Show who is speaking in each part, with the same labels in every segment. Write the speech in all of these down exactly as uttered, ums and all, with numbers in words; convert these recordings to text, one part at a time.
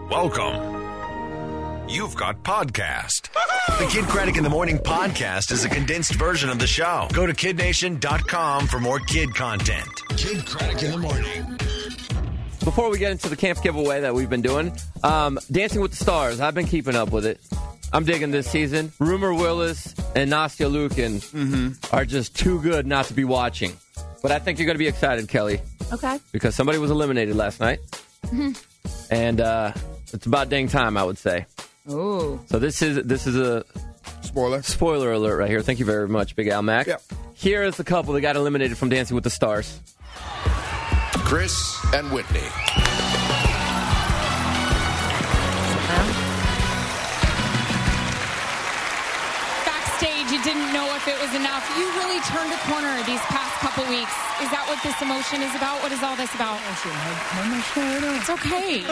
Speaker 1: Welcome. You've got podcast. The Kid Craddock in the Morning podcast is a condensed version of the show. Go to kid nation dot com for more kid content. Kid Craddock in the Morning.
Speaker 2: Before we get into the camp giveaway that we've been doing, um, Dancing with the Stars, I've been keeping up with it. I'm digging this season. Rumor Willis and Nastia Lukin mm-hmm. are just too good not to be watching. But I think you're going to be excited, Kelly.
Speaker 3: Okay.
Speaker 2: Because somebody was eliminated last night. Mm-hmm. And uh, it's about dang time, I would say.
Speaker 3: Ooh.
Speaker 2: So this is this is a
Speaker 4: spoiler
Speaker 2: spoiler alert right here. Thank you very much, Big Al Mac.
Speaker 4: Yep.
Speaker 2: Here is the couple that got eliminated from Dancing with the Stars.
Speaker 5: Chris and Whitney.
Speaker 6: Backstage, you didn't know if it was enough. You really turned a corner these past couple weeks. Is that what this emotion is about? What is all this about? It's okay.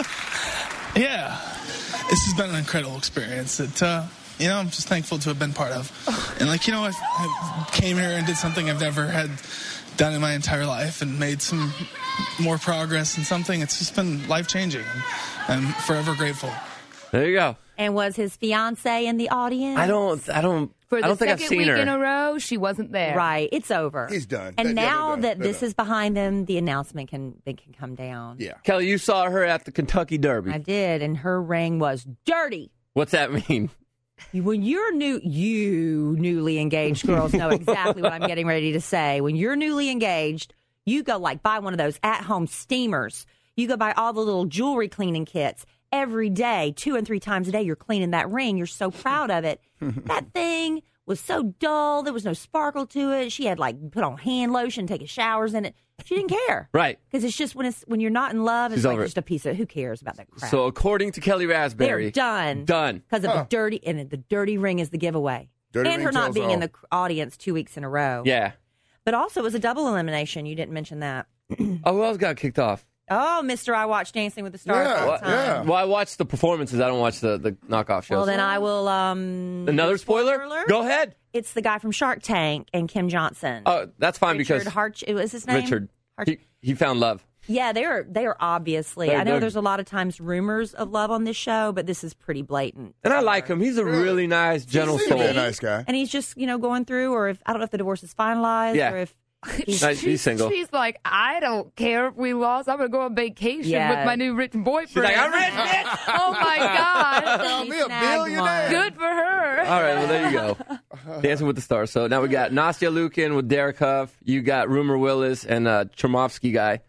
Speaker 7: Yeah. This has been an incredible experience that, uh, you know, I'm just thankful to have been part of. And, like, you know, I, I came here and did something I've never had done in my entire life and made some more progress in something. It's just been life-changing. I'm forever grateful.
Speaker 2: There you go.
Speaker 3: And was his fiance in the audience?
Speaker 2: I don't, I don't,
Speaker 8: For
Speaker 2: I
Speaker 8: the
Speaker 2: don't think I've
Speaker 8: second
Speaker 2: seen
Speaker 8: week
Speaker 2: her.
Speaker 8: in a row, she wasn't there.
Speaker 3: Right. It's over.
Speaker 4: He's done.
Speaker 3: And
Speaker 4: Yeah,
Speaker 3: now
Speaker 4: they're done.
Speaker 3: that
Speaker 4: They're
Speaker 3: this
Speaker 4: done.
Speaker 3: is behind them, the announcement can they can come down.
Speaker 4: Yeah.
Speaker 2: Kelly, you saw her at the Kentucky Derby.
Speaker 3: I did, and her ring was dirty.
Speaker 2: What's that mean?
Speaker 3: When you're new, you newly engaged girls know exactly what I'm getting ready to say. When you're newly engaged, you go like buy one of those at-home steamers. You go buy all the little jewelry cleaning kits. Every day, two and three times a day, you're cleaning that ring. You're so proud of it. That thing was so dull. There was no sparkle to it. She had like put on hand lotion, taking showers in it. She didn't care.
Speaker 2: Right.
Speaker 3: Because it's just when it's when you're not in love, it's
Speaker 2: She's
Speaker 3: like
Speaker 2: over
Speaker 3: just a piece of who cares about that crap.
Speaker 2: So according to Kelly Raspberry,
Speaker 3: they're done.
Speaker 2: Done.
Speaker 3: Because of
Speaker 4: Huh.
Speaker 3: the dirty and the dirty ring is the giveaway.
Speaker 4: Dirty
Speaker 3: and
Speaker 4: ring
Speaker 3: her not
Speaker 4: tells
Speaker 3: being
Speaker 4: all.
Speaker 3: in the audience two weeks in a row.
Speaker 2: Yeah.
Speaker 3: But also it was a double elimination. You didn't mention that.
Speaker 2: Oh, who else got kicked off?
Speaker 3: Oh, Mister I watched Dancing with the Stars
Speaker 4: Yeah,
Speaker 3: all the time.
Speaker 4: yeah.
Speaker 2: Well, I watched the performances. I don't watch the, the knockoff shows.
Speaker 3: Well, then I will. Um,
Speaker 2: Another spoiler?
Speaker 3: alert?
Speaker 2: Go ahead.
Speaker 3: It's the guy from Shark Tank and Kim Johnson.
Speaker 2: Oh, that's fine
Speaker 3: Richard
Speaker 2: because
Speaker 3: Harch. Was his name?
Speaker 2: Richard,
Speaker 3: Harch-
Speaker 2: he, he found love.
Speaker 3: yeah, they are. They are obviously.
Speaker 2: They're-
Speaker 3: I know
Speaker 2: they're-
Speaker 3: there's a lot of times rumors of love on this show, but this is pretty blatant.
Speaker 2: And I like him. He's a really nice, gentle
Speaker 4: Seems to
Speaker 2: soul.
Speaker 4: be a nice guy.
Speaker 3: And he's just you know going through, or if I don't know if the divorce is finalized,
Speaker 2: Yeah.
Speaker 3: or if he's,
Speaker 2: Nice, he's single.
Speaker 8: She's like, I don't care if we lost. I'm going to go on vacation
Speaker 3: Yeah.
Speaker 8: with my new rich boyfriend.
Speaker 2: She's like, I'm rich, bitch.
Speaker 8: Oh, my God.
Speaker 4: Found me a
Speaker 3: snagged
Speaker 4: billionaire.
Speaker 3: one.
Speaker 8: Good for her.
Speaker 2: All right, well, there you go. Dancing with the Stars. So now we got Nastia Lukin with Derek Huff. You got Rumor Willis and uh, Chermovsky guy.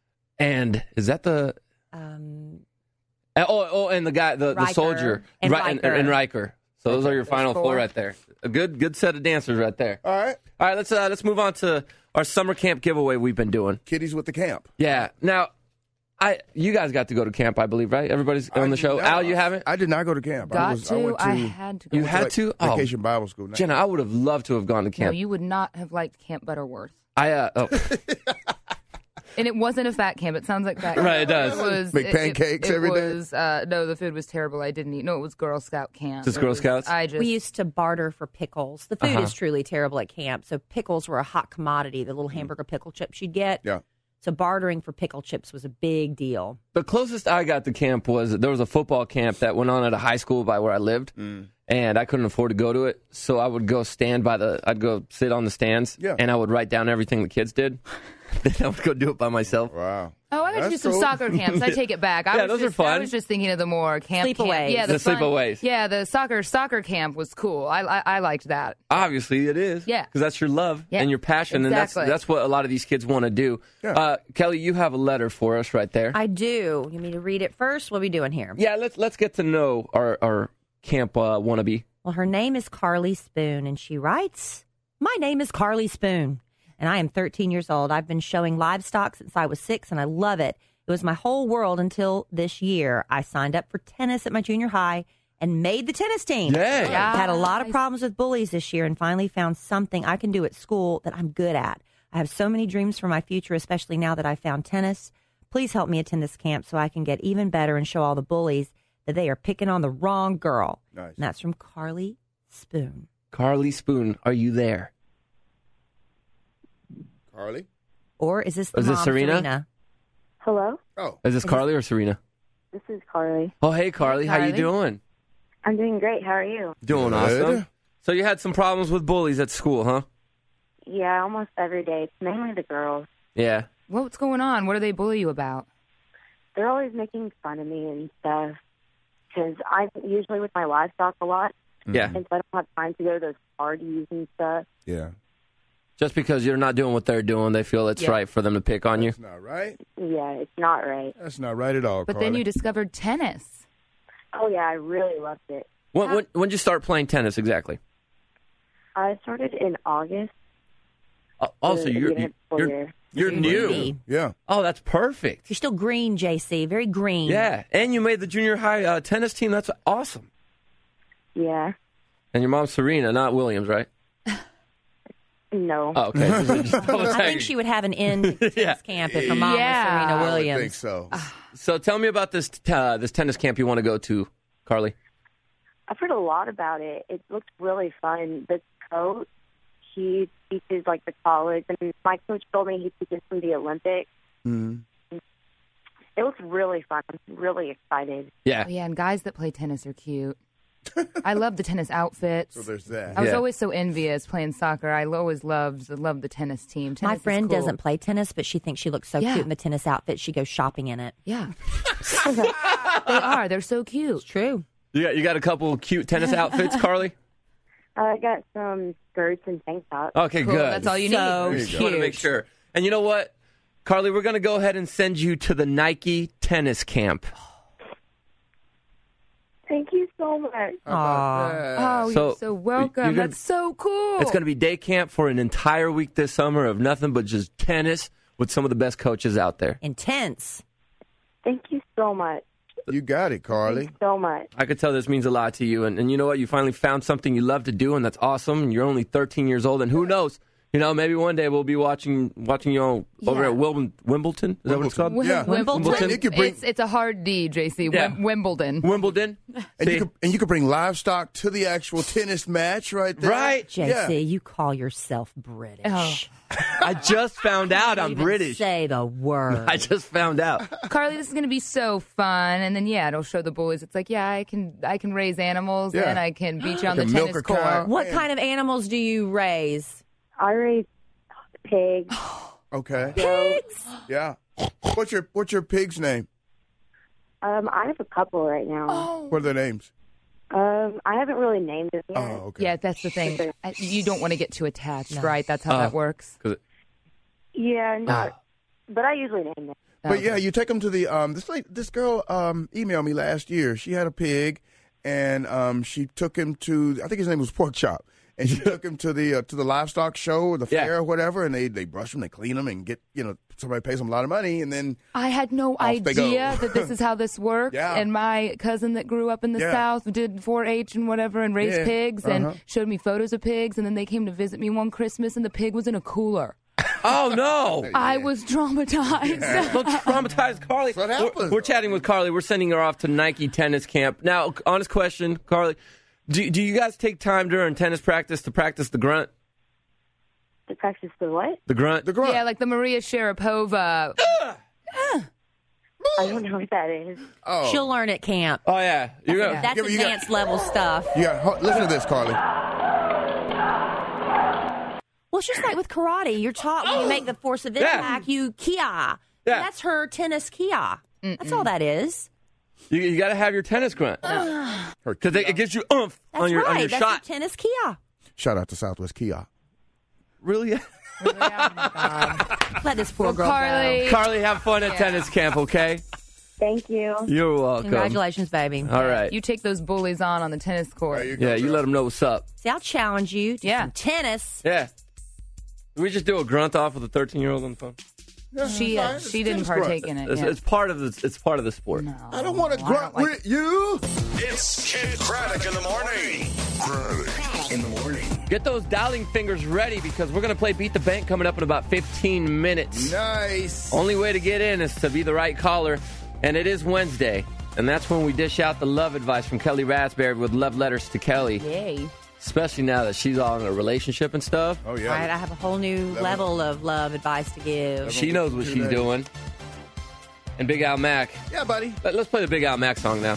Speaker 2: And is that the...
Speaker 3: um,
Speaker 2: Uh, Oh, oh, and the guy, the, the
Speaker 3: Riker.
Speaker 2: soldier.
Speaker 3: And
Speaker 2: Ri-
Speaker 3: Riker.
Speaker 2: And, and Riker. So those are your final
Speaker 3: four.
Speaker 2: four right there. A good good set of dancers right there.
Speaker 4: All right.
Speaker 2: All right, let's uh, let's move on to our summer camp giveaway we've been doing.
Speaker 4: Kiddies with the camp.
Speaker 2: Yeah. Now, I you guys got to go to camp, I believe, right? Everybody's on
Speaker 4: I
Speaker 2: the show.
Speaker 4: did
Speaker 2: Al,
Speaker 4: not-
Speaker 2: you haven't?
Speaker 4: I did not go to camp. I,
Speaker 8: Got
Speaker 4: was,
Speaker 8: to.
Speaker 4: I went to.
Speaker 8: I had to go.
Speaker 2: You
Speaker 4: I went
Speaker 2: had
Speaker 4: like
Speaker 2: to? Oh.
Speaker 4: Vacation Bible school.
Speaker 2: Jenna, I would have loved to have gone to
Speaker 8: No,
Speaker 2: camp.
Speaker 8: you would not have liked Camp Butterworth.
Speaker 2: I uh, oh,
Speaker 8: And it wasn't a fat camp. It sounds like fat camp.
Speaker 2: Right, it does.
Speaker 8: was,
Speaker 4: Make
Speaker 8: it-
Speaker 4: pancakes
Speaker 8: it, it
Speaker 4: every day?
Speaker 8: was, uh, no, the food was terrible. I didn't eat. No, it was Girl Scout camp.
Speaker 2: Just
Speaker 8: It
Speaker 2: Girl
Speaker 8: was-
Speaker 2: Scouts?
Speaker 8: I just.
Speaker 3: we used to barter for pickles. The food
Speaker 2: Uh-huh.
Speaker 3: is truly terrible at camp. So pickles were a hot commodity. The little hamburger pickle chips you'd get.
Speaker 4: Yeah.
Speaker 3: So bartering for pickle chips was a big deal.
Speaker 2: the closest I got to camp was there was a football camp that went on at a high school by where I lived, and I couldn't afford to go to it, so I would go stand by the. I'd go sit on the stands,
Speaker 4: Yeah.
Speaker 2: and I would write down everything the kids did. Then I would go do it by myself.
Speaker 4: Wow.
Speaker 8: Oh, I went to do
Speaker 4: That's
Speaker 8: some
Speaker 4: cool.
Speaker 8: soccer camps. I take it back. I
Speaker 2: Yeah,
Speaker 8: was
Speaker 2: those
Speaker 8: just,
Speaker 2: are fun.
Speaker 8: I was just thinking of the more camp
Speaker 3: Sleepaways.
Speaker 8: camp. Yeah,
Speaker 2: The
Speaker 8: fun-
Speaker 2: sleepaways.
Speaker 8: Yeah, the soccer soccer camp was cool. I I, I liked that.
Speaker 2: Obviously, it is.
Speaker 8: Yeah.
Speaker 2: because that's your love
Speaker 8: Yeah,
Speaker 2: and your passion,
Speaker 8: exactly.
Speaker 2: and that's that's what a lot of these kids want to do.
Speaker 4: Yeah.
Speaker 2: Uh, Kelly, you have a letter for us right there.
Speaker 3: I do. You mean to read it first? What are we doing here?
Speaker 2: yeah, let's let's get to know our our camp uh, wannabe.
Speaker 3: Well, her name is Carly Spoon, and she writes, "My name is Carly Spoon, and I am thirteen years old. I've been showing livestock since I was six, and I love it. It was my whole world until this year. I signed up for tennis at my junior high and made the tennis team.
Speaker 2: Yay.
Speaker 8: Yeah.
Speaker 3: Had a lot of problems with bullies this year and finally found something I can do at school that I'm good at. I have so many dreams for my future, especially now that I found tennis. Please help me attend this camp so I can get even better and show all the bullies that they are picking on the wrong girl."
Speaker 4: Nice.
Speaker 3: And that's from Carly Spoon.
Speaker 2: Carly Spoon, are you there?
Speaker 4: Carly?
Speaker 3: Or is this the
Speaker 2: Is this
Speaker 3: mom,
Speaker 2: Serena?
Speaker 9: Hello?
Speaker 4: Oh.
Speaker 2: Is this Carly or Serena?
Speaker 9: This is Carly.
Speaker 2: Oh, hey, Carly.
Speaker 8: Hey,
Speaker 2: How you
Speaker 8: Carly.
Speaker 2: doing?
Speaker 9: I'm doing great. How are you?
Speaker 2: Doing
Speaker 4: Good.
Speaker 2: awesome. So you had some problems with bullies at school, huh?
Speaker 9: Yeah, almost every day. It's mainly the girls.
Speaker 2: Yeah.
Speaker 8: What's going on? What do they bully you about?
Speaker 9: They're always making fun of me and stuff because I'm usually with my livestock a lot,
Speaker 2: Yeah.
Speaker 9: and so I don't have time to go to those parties and stuff.
Speaker 4: Yeah.
Speaker 2: Just because you're not doing what they're doing, they feel it's
Speaker 8: Yeah.
Speaker 2: right for them to pick on you.
Speaker 4: That's not right.
Speaker 9: Yeah, it's not right.
Speaker 4: That's not right at all,
Speaker 8: But
Speaker 4: Carly.
Speaker 8: then you discovered tennis.
Speaker 9: Oh, yeah, I really loved it.
Speaker 2: When, when, when did you start playing tennis exactly?
Speaker 9: I started in August.
Speaker 2: Oh, oh, so
Speaker 9: the
Speaker 2: you're,
Speaker 9: beginning of the
Speaker 2: you're,
Speaker 9: school year.
Speaker 2: you're new.
Speaker 3: Green.
Speaker 4: Yeah.
Speaker 2: Oh, that's perfect.
Speaker 3: You're still green, J C. Very green.
Speaker 2: Yeah. And you made the junior high uh, tennis team. That's awesome.
Speaker 9: Yeah.
Speaker 2: And your mom's Serena, not Williams, right?
Speaker 9: No.
Speaker 2: Oh, okay. Just- just double
Speaker 3: I think
Speaker 2: checking.
Speaker 3: she would have an end to tennis
Speaker 2: Yeah.
Speaker 3: camp if her mom
Speaker 8: Yeah.
Speaker 3: was Serena
Speaker 4: I would
Speaker 3: Williams.
Speaker 4: think so.
Speaker 2: So tell me about this uh, this tennis camp you want to go to, Carly.
Speaker 9: I've heard a lot about it. It looks really fun. The coach, he teaches like the college, and my coach told me he teaches from the Olympics.
Speaker 4: Mhm.
Speaker 9: It looks really fun. I'm really excited.
Speaker 2: Yeah.
Speaker 8: Oh, yeah, and guys that play tennis are cute. I love the tennis outfits.
Speaker 4: So there's that.
Speaker 8: I was
Speaker 2: Yeah.
Speaker 8: always so envious playing soccer. I always loved loved the tennis team. Tennis
Speaker 3: My
Speaker 8: is
Speaker 3: friend
Speaker 8: cool.
Speaker 3: doesn't play tennis, but she thinks she looks so
Speaker 8: Yeah.
Speaker 3: cute in the tennis outfit. She goes shopping in it.
Speaker 8: Yeah, they are. They're so cute.
Speaker 3: It's true.
Speaker 2: You got, you got a couple cute tennis outfits, Carly?
Speaker 9: I got some skirts and tank tops.
Speaker 2: Okay,
Speaker 8: Cool.
Speaker 2: good.
Speaker 8: That's all you
Speaker 3: So
Speaker 8: need.
Speaker 4: There you
Speaker 2: Just want to make
Speaker 3: cute.
Speaker 2: sure. And you know what, Carly, we're going to go ahead and send you to the Nike tennis camp.
Speaker 9: Thank you so much.
Speaker 3: Aw.
Speaker 8: Oh,
Speaker 2: So,
Speaker 8: you're so welcome.
Speaker 2: you're gonna-
Speaker 8: That's so cool.
Speaker 2: It's going to be day camp for an entire week this summer of nothing but just tennis with some of the best coaches out there.
Speaker 3: Intense.
Speaker 9: Thank you so much.
Speaker 4: You got it, Carly.
Speaker 9: So much.
Speaker 2: I could tell this means a lot to you. And, and you know what? You finally found something you love to do, and that's awesome. And you're only thirteen years old, and who knows? You know, maybe one day we'll be watching watching you on, over
Speaker 3: Yeah.
Speaker 2: at Wil- Wimbledon. Is that what it's called?
Speaker 8: Wim-
Speaker 4: Yeah.
Speaker 3: Wimbledon?
Speaker 4: And you could bring
Speaker 8: It's it's a hard D, J C.
Speaker 2: Yeah.
Speaker 8: Wim- Wimbledon.
Speaker 2: Wimbledon.
Speaker 4: and
Speaker 2: See?
Speaker 4: you could and you could bring livestock to the actual tennis match right there.
Speaker 2: Right.
Speaker 3: J C,
Speaker 4: Yeah.
Speaker 3: you call yourself British.
Speaker 8: Oh.
Speaker 2: I just found out I'm
Speaker 3: Even
Speaker 2: British.
Speaker 3: Say the word.
Speaker 2: I just found out.
Speaker 8: Carly, this is going to be so fun. And then, yeah, it'll show the boys. It's like, yeah, I can I can raise animals
Speaker 4: Yeah.
Speaker 8: and I can beat you on
Speaker 4: I
Speaker 8: the
Speaker 4: can milk
Speaker 8: tennis
Speaker 4: a cow.
Speaker 8: court.
Speaker 3: What
Speaker 4: Man.
Speaker 3: kind of animals do you raise?
Speaker 9: I raised pigs.
Speaker 4: Okay.
Speaker 9: goats.
Speaker 4: Yeah. What's your what's your pig's name?
Speaker 9: Um, I have a couple right now.
Speaker 8: Oh.
Speaker 4: What are their names?
Speaker 9: Um, I haven't really named them yet.
Speaker 4: Oh, okay.
Speaker 8: Yeah, that's the thing. I- You don't want to get too attached, right? That's how
Speaker 2: Uh,
Speaker 8: that works.
Speaker 2: 'Cause it-
Speaker 9: Yeah, not. But I usually name them.
Speaker 4: But yeah, you take them to the um. This lady, this girl um emailed me last year. She had a pig, and um she took him to I think his name was Pork Chop, and she took him to the uh, to the livestock show or the
Speaker 2: Yeah.
Speaker 4: fair or whatever, and they they brush him, they clean him, and get you know somebody pays them a lot of money, and then
Speaker 8: I had no
Speaker 4: Off they go.
Speaker 8: idea that this is how this works.
Speaker 4: Yeah.
Speaker 8: And my cousin that grew up in the
Speaker 4: Yeah.
Speaker 8: South did four H and whatever and raised
Speaker 4: Yeah.
Speaker 8: pigs and
Speaker 4: Uh-huh.
Speaker 8: showed me photos of pigs. And then they came to visit me one Christmas and the pig was in a cooler.
Speaker 2: Oh, no.
Speaker 8: I was traumatized.
Speaker 2: Look, traumatized Carly.
Speaker 4: That's what
Speaker 2: We're-
Speaker 4: happens,
Speaker 2: We're,
Speaker 4: though.
Speaker 2: chatting with Carly. We're sending her off to Nike tennis camp. Now, honest question, Carly. Do, do you guys take time during tennis practice to practice the grunt?
Speaker 9: To practice the what?
Speaker 2: The grunt?
Speaker 4: the grunt.
Speaker 8: Yeah, like the Maria Sharapova.
Speaker 9: I don't know what that is.
Speaker 4: oh,
Speaker 3: She'll learn at camp.
Speaker 2: Oh, yeah. You're gonna,
Speaker 3: That's
Speaker 4: Yeah, but you got-
Speaker 3: advanced level stuff.
Speaker 4: you got ho- listen to this, Carly.
Speaker 3: Well, it's just like with karate. You're taught when you make the force of
Speaker 2: Yeah.
Speaker 3: impact, you kia.
Speaker 2: Yeah.
Speaker 3: That's her tennis kia. That's all that is.
Speaker 2: you, you got to have your tennis grunt. Because it gives you oomph
Speaker 3: That's
Speaker 2: on your,
Speaker 3: right.
Speaker 2: on your
Speaker 3: That's
Speaker 2: shot.
Speaker 3: your tennis kia.
Speaker 4: Shout out to Southwest Kia.
Speaker 2: Really?
Speaker 3: Let this poor
Speaker 8: Well,
Speaker 3: girl
Speaker 8: Carly.
Speaker 2: Carly, have fun at tennis camp, okay?
Speaker 9: Thank you.
Speaker 2: You're
Speaker 3: go.
Speaker 2: welcome.
Speaker 3: Congratulations, baby.
Speaker 2: All right.
Speaker 8: You take those bullies on on the tennis court.
Speaker 4: There you go,
Speaker 2: yeah, you
Speaker 4: girl.
Speaker 2: let them know what's up.
Speaker 3: See, I'll challenge you to
Speaker 8: Yeah.
Speaker 3: some tennis.
Speaker 2: Yeah. Did we just do a grunt off with a thirteen-year-old on the phone?
Speaker 8: She uh,
Speaker 4: It's
Speaker 8: she didn't
Speaker 4: tennis grunt.
Speaker 8: partake in it.
Speaker 2: It's,
Speaker 8: yeah.
Speaker 2: it's part of the it's part of the sport.
Speaker 4: I don't want to grunt
Speaker 8: like
Speaker 4: with you.
Speaker 1: It's Kid Craddock in the morning. Craddock in the morning.
Speaker 2: Get those dialing fingers ready because we're going to play Beat the Bank coming up in about fifteen minutes.
Speaker 4: Nice.
Speaker 2: Only way to get in is to be the right caller, and it is Wednesday, and that's when we dish out the love advice from Kelly Raspberry with love letters to Kelly,
Speaker 8: Yay.
Speaker 2: especially now that she's all in a relationship and stuff.
Speaker 4: Oh yeah.
Speaker 3: All right, I have a whole new level of love advice to give.
Speaker 2: She knows what she's doing. and Big Al Mac.
Speaker 4: Yeah, buddy.
Speaker 2: Let, let's play the Big Al Mac song now.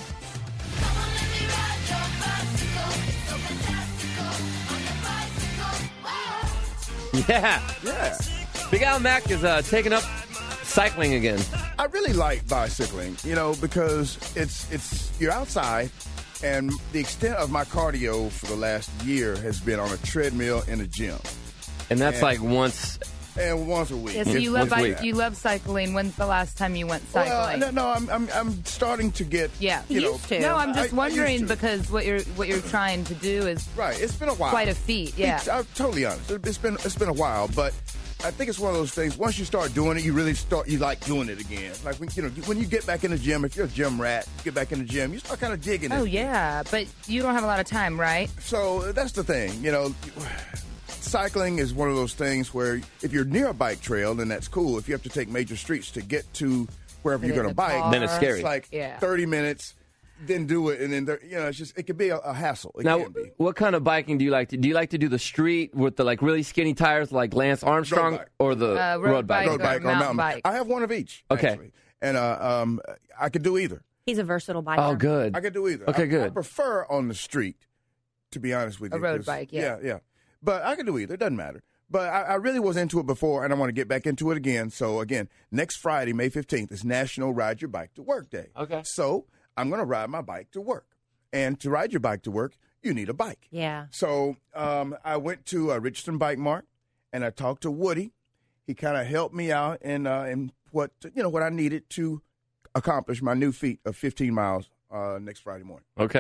Speaker 2: Yeah.
Speaker 4: Yeah.
Speaker 2: Big Al Mac is uh, taking up cycling again.
Speaker 4: I really like bicycling, you know, because it's it's you're outside, and the extent of my cardio for the last year has been on a treadmill in a gym,
Speaker 2: And that's
Speaker 4: And-
Speaker 2: like once.
Speaker 4: and once a week.
Speaker 8: Yeah, so
Speaker 2: Once-
Speaker 8: you love
Speaker 2: once a week.
Speaker 8: bike, you love cycling. When's the last time you went
Speaker 4: Well,
Speaker 8: cycling?
Speaker 4: no, no, I'm I'm I'm starting to get.
Speaker 8: Yeah.
Speaker 4: you know,
Speaker 3: Used to.
Speaker 8: No, I'm
Speaker 4: I- I
Speaker 8: just
Speaker 4: used
Speaker 8: wondering
Speaker 4: to.
Speaker 8: because what you're what you're trying to do is
Speaker 4: Right, it's been a while.
Speaker 8: quite a feat. Yeah.
Speaker 4: It's- I'm totally honest. It's been it's been a while, but I think it's one of those things. Once you start doing it, you really start. You like doing it again. Like when you know when you get back in the gym. If you're a gym rat, you get back in the gym. You start kind of digging it.
Speaker 8: Oh yeah, but you don't have a lot of time, right?
Speaker 4: So that's the thing. You know, cycling is one of those things where if you're near a bike trail, then that's cool. If you have to take major streets to get to wherever
Speaker 8: Get
Speaker 4: you're
Speaker 8: in
Speaker 4: going to
Speaker 8: the
Speaker 4: bike,
Speaker 8: car.
Speaker 2: Then it's scary.
Speaker 4: It's like
Speaker 8: Yeah.
Speaker 4: thirty minutes. Then do it, and then there, you know, it's just it could be a, a hassle. It
Speaker 2: Now,
Speaker 4: can be.
Speaker 2: what kind of biking do you like to do? You like to do the street with the like really skinny tires like Lance Armstrong
Speaker 4: Road bike.
Speaker 2: or the
Speaker 8: Uh, road
Speaker 2: road bike?
Speaker 8: bike.
Speaker 4: Road
Speaker 8: or
Speaker 4: bike or
Speaker 8: mountain
Speaker 4: mountain
Speaker 8: bike.
Speaker 4: I have one of each.
Speaker 2: Okay.
Speaker 4: actually. And uh, um, I could do either.
Speaker 3: He's a versatile biker.
Speaker 2: Oh, good.
Speaker 4: I could do either.
Speaker 2: Okay,
Speaker 4: I,
Speaker 2: good.
Speaker 4: I prefer on the street, to be honest with
Speaker 8: A
Speaker 4: you.
Speaker 8: road
Speaker 4: 'cause-
Speaker 8: bike, yeah.
Speaker 4: yeah, yeah. But I could do either. It doesn't matter. But I, I really was into it before, and I want to get back into it again. So again, next Friday, May fifteenth, is National Ride Your Bike to Work Day.
Speaker 2: Okay.
Speaker 4: So I'm going to ride my bike to work, and to ride your bike to work, you need a bike.
Speaker 3: Yeah.
Speaker 4: So um, I went to uh, Richardson Bike Mart, and I talked to Woody. He kind of helped me out in uh, in what you know what I needed to accomplish my new feat of fifteen miles uh, next Friday morning,
Speaker 2: Okay.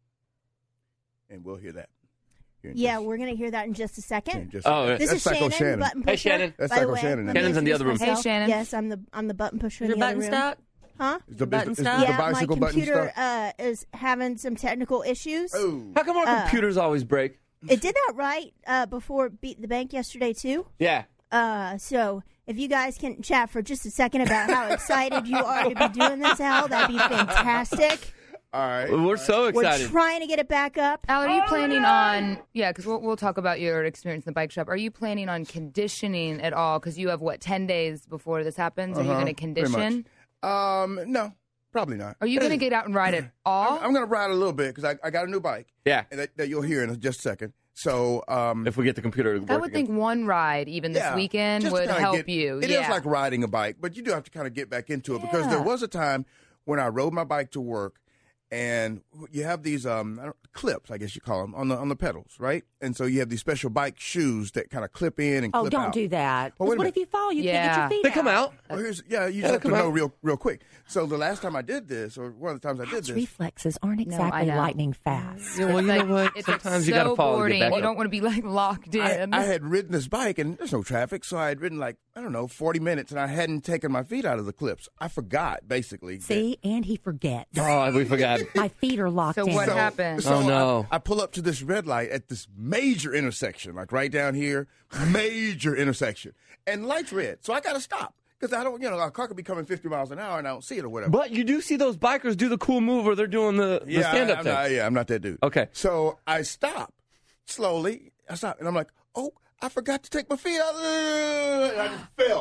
Speaker 4: and we'll hear that. Here in
Speaker 10: Yeah,
Speaker 4: just-
Speaker 10: we're going to hear that in just a second.
Speaker 4: here in just
Speaker 2: Oh,
Speaker 4: a-
Speaker 2: yeah.
Speaker 10: This
Speaker 4: that's
Speaker 10: is
Speaker 4: Psycho
Speaker 10: Shannon,
Speaker 4: Shannon.
Speaker 10: button
Speaker 2: Hey,
Speaker 10: pusher.
Speaker 2: Shannon.
Speaker 4: That's
Speaker 10: By the
Speaker 4: Psycho
Speaker 10: way,
Speaker 4: Shannon.
Speaker 10: let me
Speaker 2: Shannon's in the other room.
Speaker 10: introduce myself.
Speaker 8: Hey, Shannon.
Speaker 10: Yes, I'm the I'm the button pusher
Speaker 3: Your
Speaker 10: in the other
Speaker 3: button
Speaker 10: room.
Speaker 3: stuck?
Speaker 10: Huh?
Speaker 4: Is the,
Speaker 3: Button
Speaker 4: is the, is
Speaker 3: stuff?
Speaker 4: the
Speaker 10: Yeah, my
Speaker 4: bicycle button
Speaker 10: computer
Speaker 4: stuff?
Speaker 10: uh, is having some technical issues.
Speaker 4: Oh,
Speaker 2: How come our
Speaker 10: Uh,
Speaker 2: computers always break?
Speaker 10: It did that right uh, before it beat the bank yesterday too.
Speaker 2: Yeah.
Speaker 10: Uh, so if you guys can chat for just a second about how excited you are to be doing this, Al, that'd be fantastic.
Speaker 4: all right.
Speaker 2: We're so
Speaker 10: We're
Speaker 2: excited.
Speaker 10: trying to get it back up.
Speaker 8: Al, are you planning on? Yeah, because we'll we'll talk about your experience in the bike shop. Are you planning on conditioning at all? Because you have what ten days before this happens. Are you
Speaker 4: Uh-huh,
Speaker 8: going to
Speaker 4: pretty much.
Speaker 8: condition?
Speaker 4: Um, no, probably not.
Speaker 8: Are you going to get out and ride it all?
Speaker 4: I'm, I'm going to ride a little bit because I, I got a new bike.
Speaker 2: Yeah.
Speaker 4: And that, that you'll hear in just a second. So, um,
Speaker 2: If we get the computer to work
Speaker 8: I would
Speaker 2: again.
Speaker 8: think one ride, even this
Speaker 4: yeah,
Speaker 8: weekend,
Speaker 4: just to
Speaker 8: would
Speaker 4: kinda
Speaker 8: help
Speaker 4: get-
Speaker 8: you.
Speaker 4: It
Speaker 8: yeah.
Speaker 4: is like riding a bike, but you do have to kind of get back into it because there
Speaker 8: Yeah.
Speaker 4: was a time when I rode my bike to work, and you have these um I don't, clips, I guess you call them, on the on the pedals, right? And so you have these special bike shoes that kind of clip in and
Speaker 3: Oh,
Speaker 4: clip
Speaker 3: don't
Speaker 4: out.
Speaker 3: do that.
Speaker 4: Oh, wait a
Speaker 3: what
Speaker 4: minute.
Speaker 3: if you fall? You
Speaker 8: Yeah.
Speaker 3: can't get your feet
Speaker 2: They come out.
Speaker 4: Well, here's, yeah, you
Speaker 2: Yeah,
Speaker 4: just have to
Speaker 2: come
Speaker 4: know
Speaker 2: out.
Speaker 4: real real quick. So the last time I did this, or one of the times I did
Speaker 3: Cat's
Speaker 4: this,
Speaker 3: reflexes aren't
Speaker 8: No, I
Speaker 3: exactly
Speaker 8: know.
Speaker 3: lightning fast.
Speaker 2: Yeah, well, you
Speaker 8: It's
Speaker 2: know
Speaker 8: like-
Speaker 2: what?
Speaker 8: It's
Speaker 2: Sometimes
Speaker 8: like
Speaker 2: you got to fall to
Speaker 8: snowboarding.
Speaker 2: get back
Speaker 8: You
Speaker 2: up.
Speaker 8: don't want to be like locked in.
Speaker 4: I, I had ridden this bike and there's no traffic, so I had ridden like, I don't know, forty minutes, and I hadn't taken my feet out of the clips. I forgot, basically. that-
Speaker 3: See, and he forgets.
Speaker 2: Oh, we forgot.
Speaker 3: My feet are locked
Speaker 8: So
Speaker 3: in.
Speaker 8: what happened?
Speaker 4: So
Speaker 2: Oh, no.
Speaker 4: I, I pull up to this red light at this major intersection, like right down here, major intersection, and light's red. So I got to stop because I don't, you know, a car could be coming fifty miles an hour and I don't see it or whatever.
Speaker 2: But you do see those bikers do the cool move where they're doing the, the
Speaker 4: yeah,
Speaker 2: stand
Speaker 4: I,
Speaker 2: up
Speaker 4: I'm
Speaker 2: thing.
Speaker 4: not, yeah, I'm not that dude.
Speaker 2: Okay.
Speaker 4: So I stop slowly. I stop, and I'm like, oh, I forgot to take my feet out. And I just fell.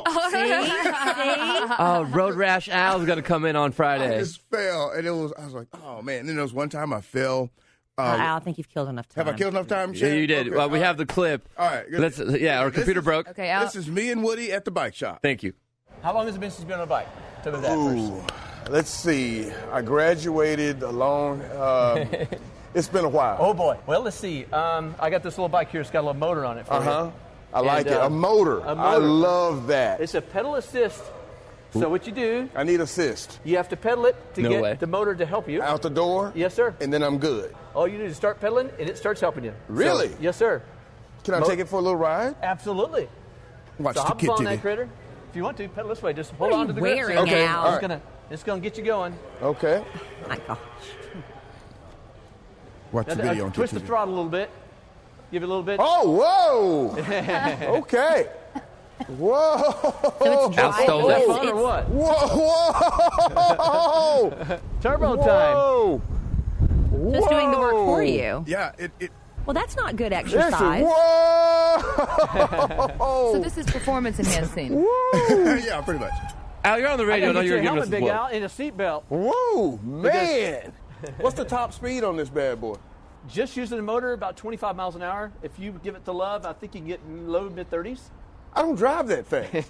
Speaker 2: Oh, Road Rash Al's going to come in on
Speaker 4: I
Speaker 2: Friday.
Speaker 4: just fell, and it was. I was like, oh man. And then there was one time I fell.
Speaker 3: Uh,
Speaker 4: Uh,
Speaker 3: Al, I think you've killed enough time.
Speaker 4: have I killed enough time?
Speaker 2: Yeah,
Speaker 4: Shannon?
Speaker 2: you did.
Speaker 4: Okay,
Speaker 2: Well, we
Speaker 4: all
Speaker 2: have the clip.
Speaker 4: All right. good.
Speaker 2: Let's. Yeah, our
Speaker 4: This
Speaker 2: computer
Speaker 4: is-
Speaker 2: broke.
Speaker 8: Okay, Al.
Speaker 4: This is me and Woody at the bike shop.
Speaker 2: Thank you.
Speaker 11: How long has it been since you've been on a bike? Tell me that
Speaker 4: Ooh, let's see. I graduated along. Uh, it's been a while.
Speaker 11: Oh boy. Well, let's see. Um, I got this little bike here. It's got a little motor on it for
Speaker 4: Uh huh.
Speaker 11: you.
Speaker 4: I like
Speaker 11: And,
Speaker 4: it.
Speaker 11: uh,
Speaker 4: A motor.
Speaker 11: a
Speaker 4: I
Speaker 11: motor.
Speaker 4: love that.
Speaker 11: It's a pedal assist. So what you do,
Speaker 4: I need assist.
Speaker 11: you have to pedal it to
Speaker 2: No
Speaker 11: get
Speaker 2: way.
Speaker 11: the motor to help you.
Speaker 4: Out the door.
Speaker 11: Yes, sir.
Speaker 4: And then I'm good.
Speaker 11: All you do is start pedaling, and it starts helping you.
Speaker 4: Really?
Speaker 11: So, yes, sir.
Speaker 4: Can I
Speaker 11: Mo-
Speaker 4: take it for a little ride?
Speaker 11: Absolutely.
Speaker 4: Watch
Speaker 11: So
Speaker 4: the
Speaker 11: hop
Speaker 4: kid
Speaker 11: on
Speaker 4: T
Speaker 11: that
Speaker 4: V.
Speaker 11: critter. If you want to, pedal this way. Just hold
Speaker 3: What are
Speaker 11: on
Speaker 3: you
Speaker 11: to the grip.
Speaker 3: wearing,
Speaker 4: Okay,
Speaker 3: Al?
Speaker 4: all
Speaker 11: It's
Speaker 4: right.
Speaker 11: gonna, it's gonna get you going.
Speaker 4: Okay.
Speaker 3: My gosh.
Speaker 4: Watch
Speaker 11: Now,
Speaker 4: the
Speaker 11: uh,
Speaker 4: video on
Speaker 11: twist the
Speaker 4: T V.
Speaker 11: throttle a little bit. Give it a little bit.
Speaker 4: Oh, whoa! Okay. Whoa!
Speaker 3: So it's
Speaker 2: Al
Speaker 3: dry.
Speaker 2: stole
Speaker 11: Is
Speaker 2: it.
Speaker 11: that fun or what?
Speaker 4: Whoa! Whoa!
Speaker 11: Turbo time.
Speaker 4: Whoa!
Speaker 3: Just doing the work for
Speaker 4: Whoa.
Speaker 3: you.
Speaker 4: Yeah. It. it
Speaker 3: Well, that's not good
Speaker 4: Listen,
Speaker 3: exercise.
Speaker 4: whoa!
Speaker 8: So this is performance enhancing.
Speaker 4: yeah, pretty much.
Speaker 2: Al, you're on the radio.
Speaker 11: I
Speaker 2: No,
Speaker 11: gotta
Speaker 2: you're
Speaker 11: get your
Speaker 2: giving us
Speaker 11: helmet,
Speaker 2: a
Speaker 11: Big
Speaker 2: blow.
Speaker 11: Al, and a seatbelt.
Speaker 12: Whoa, man. What's the top speed on this bad boy?
Speaker 11: Just using the motor, about twenty-five miles an hour. If you give it to love, I think you can get low mid thirties.
Speaker 12: I don't drive that fast.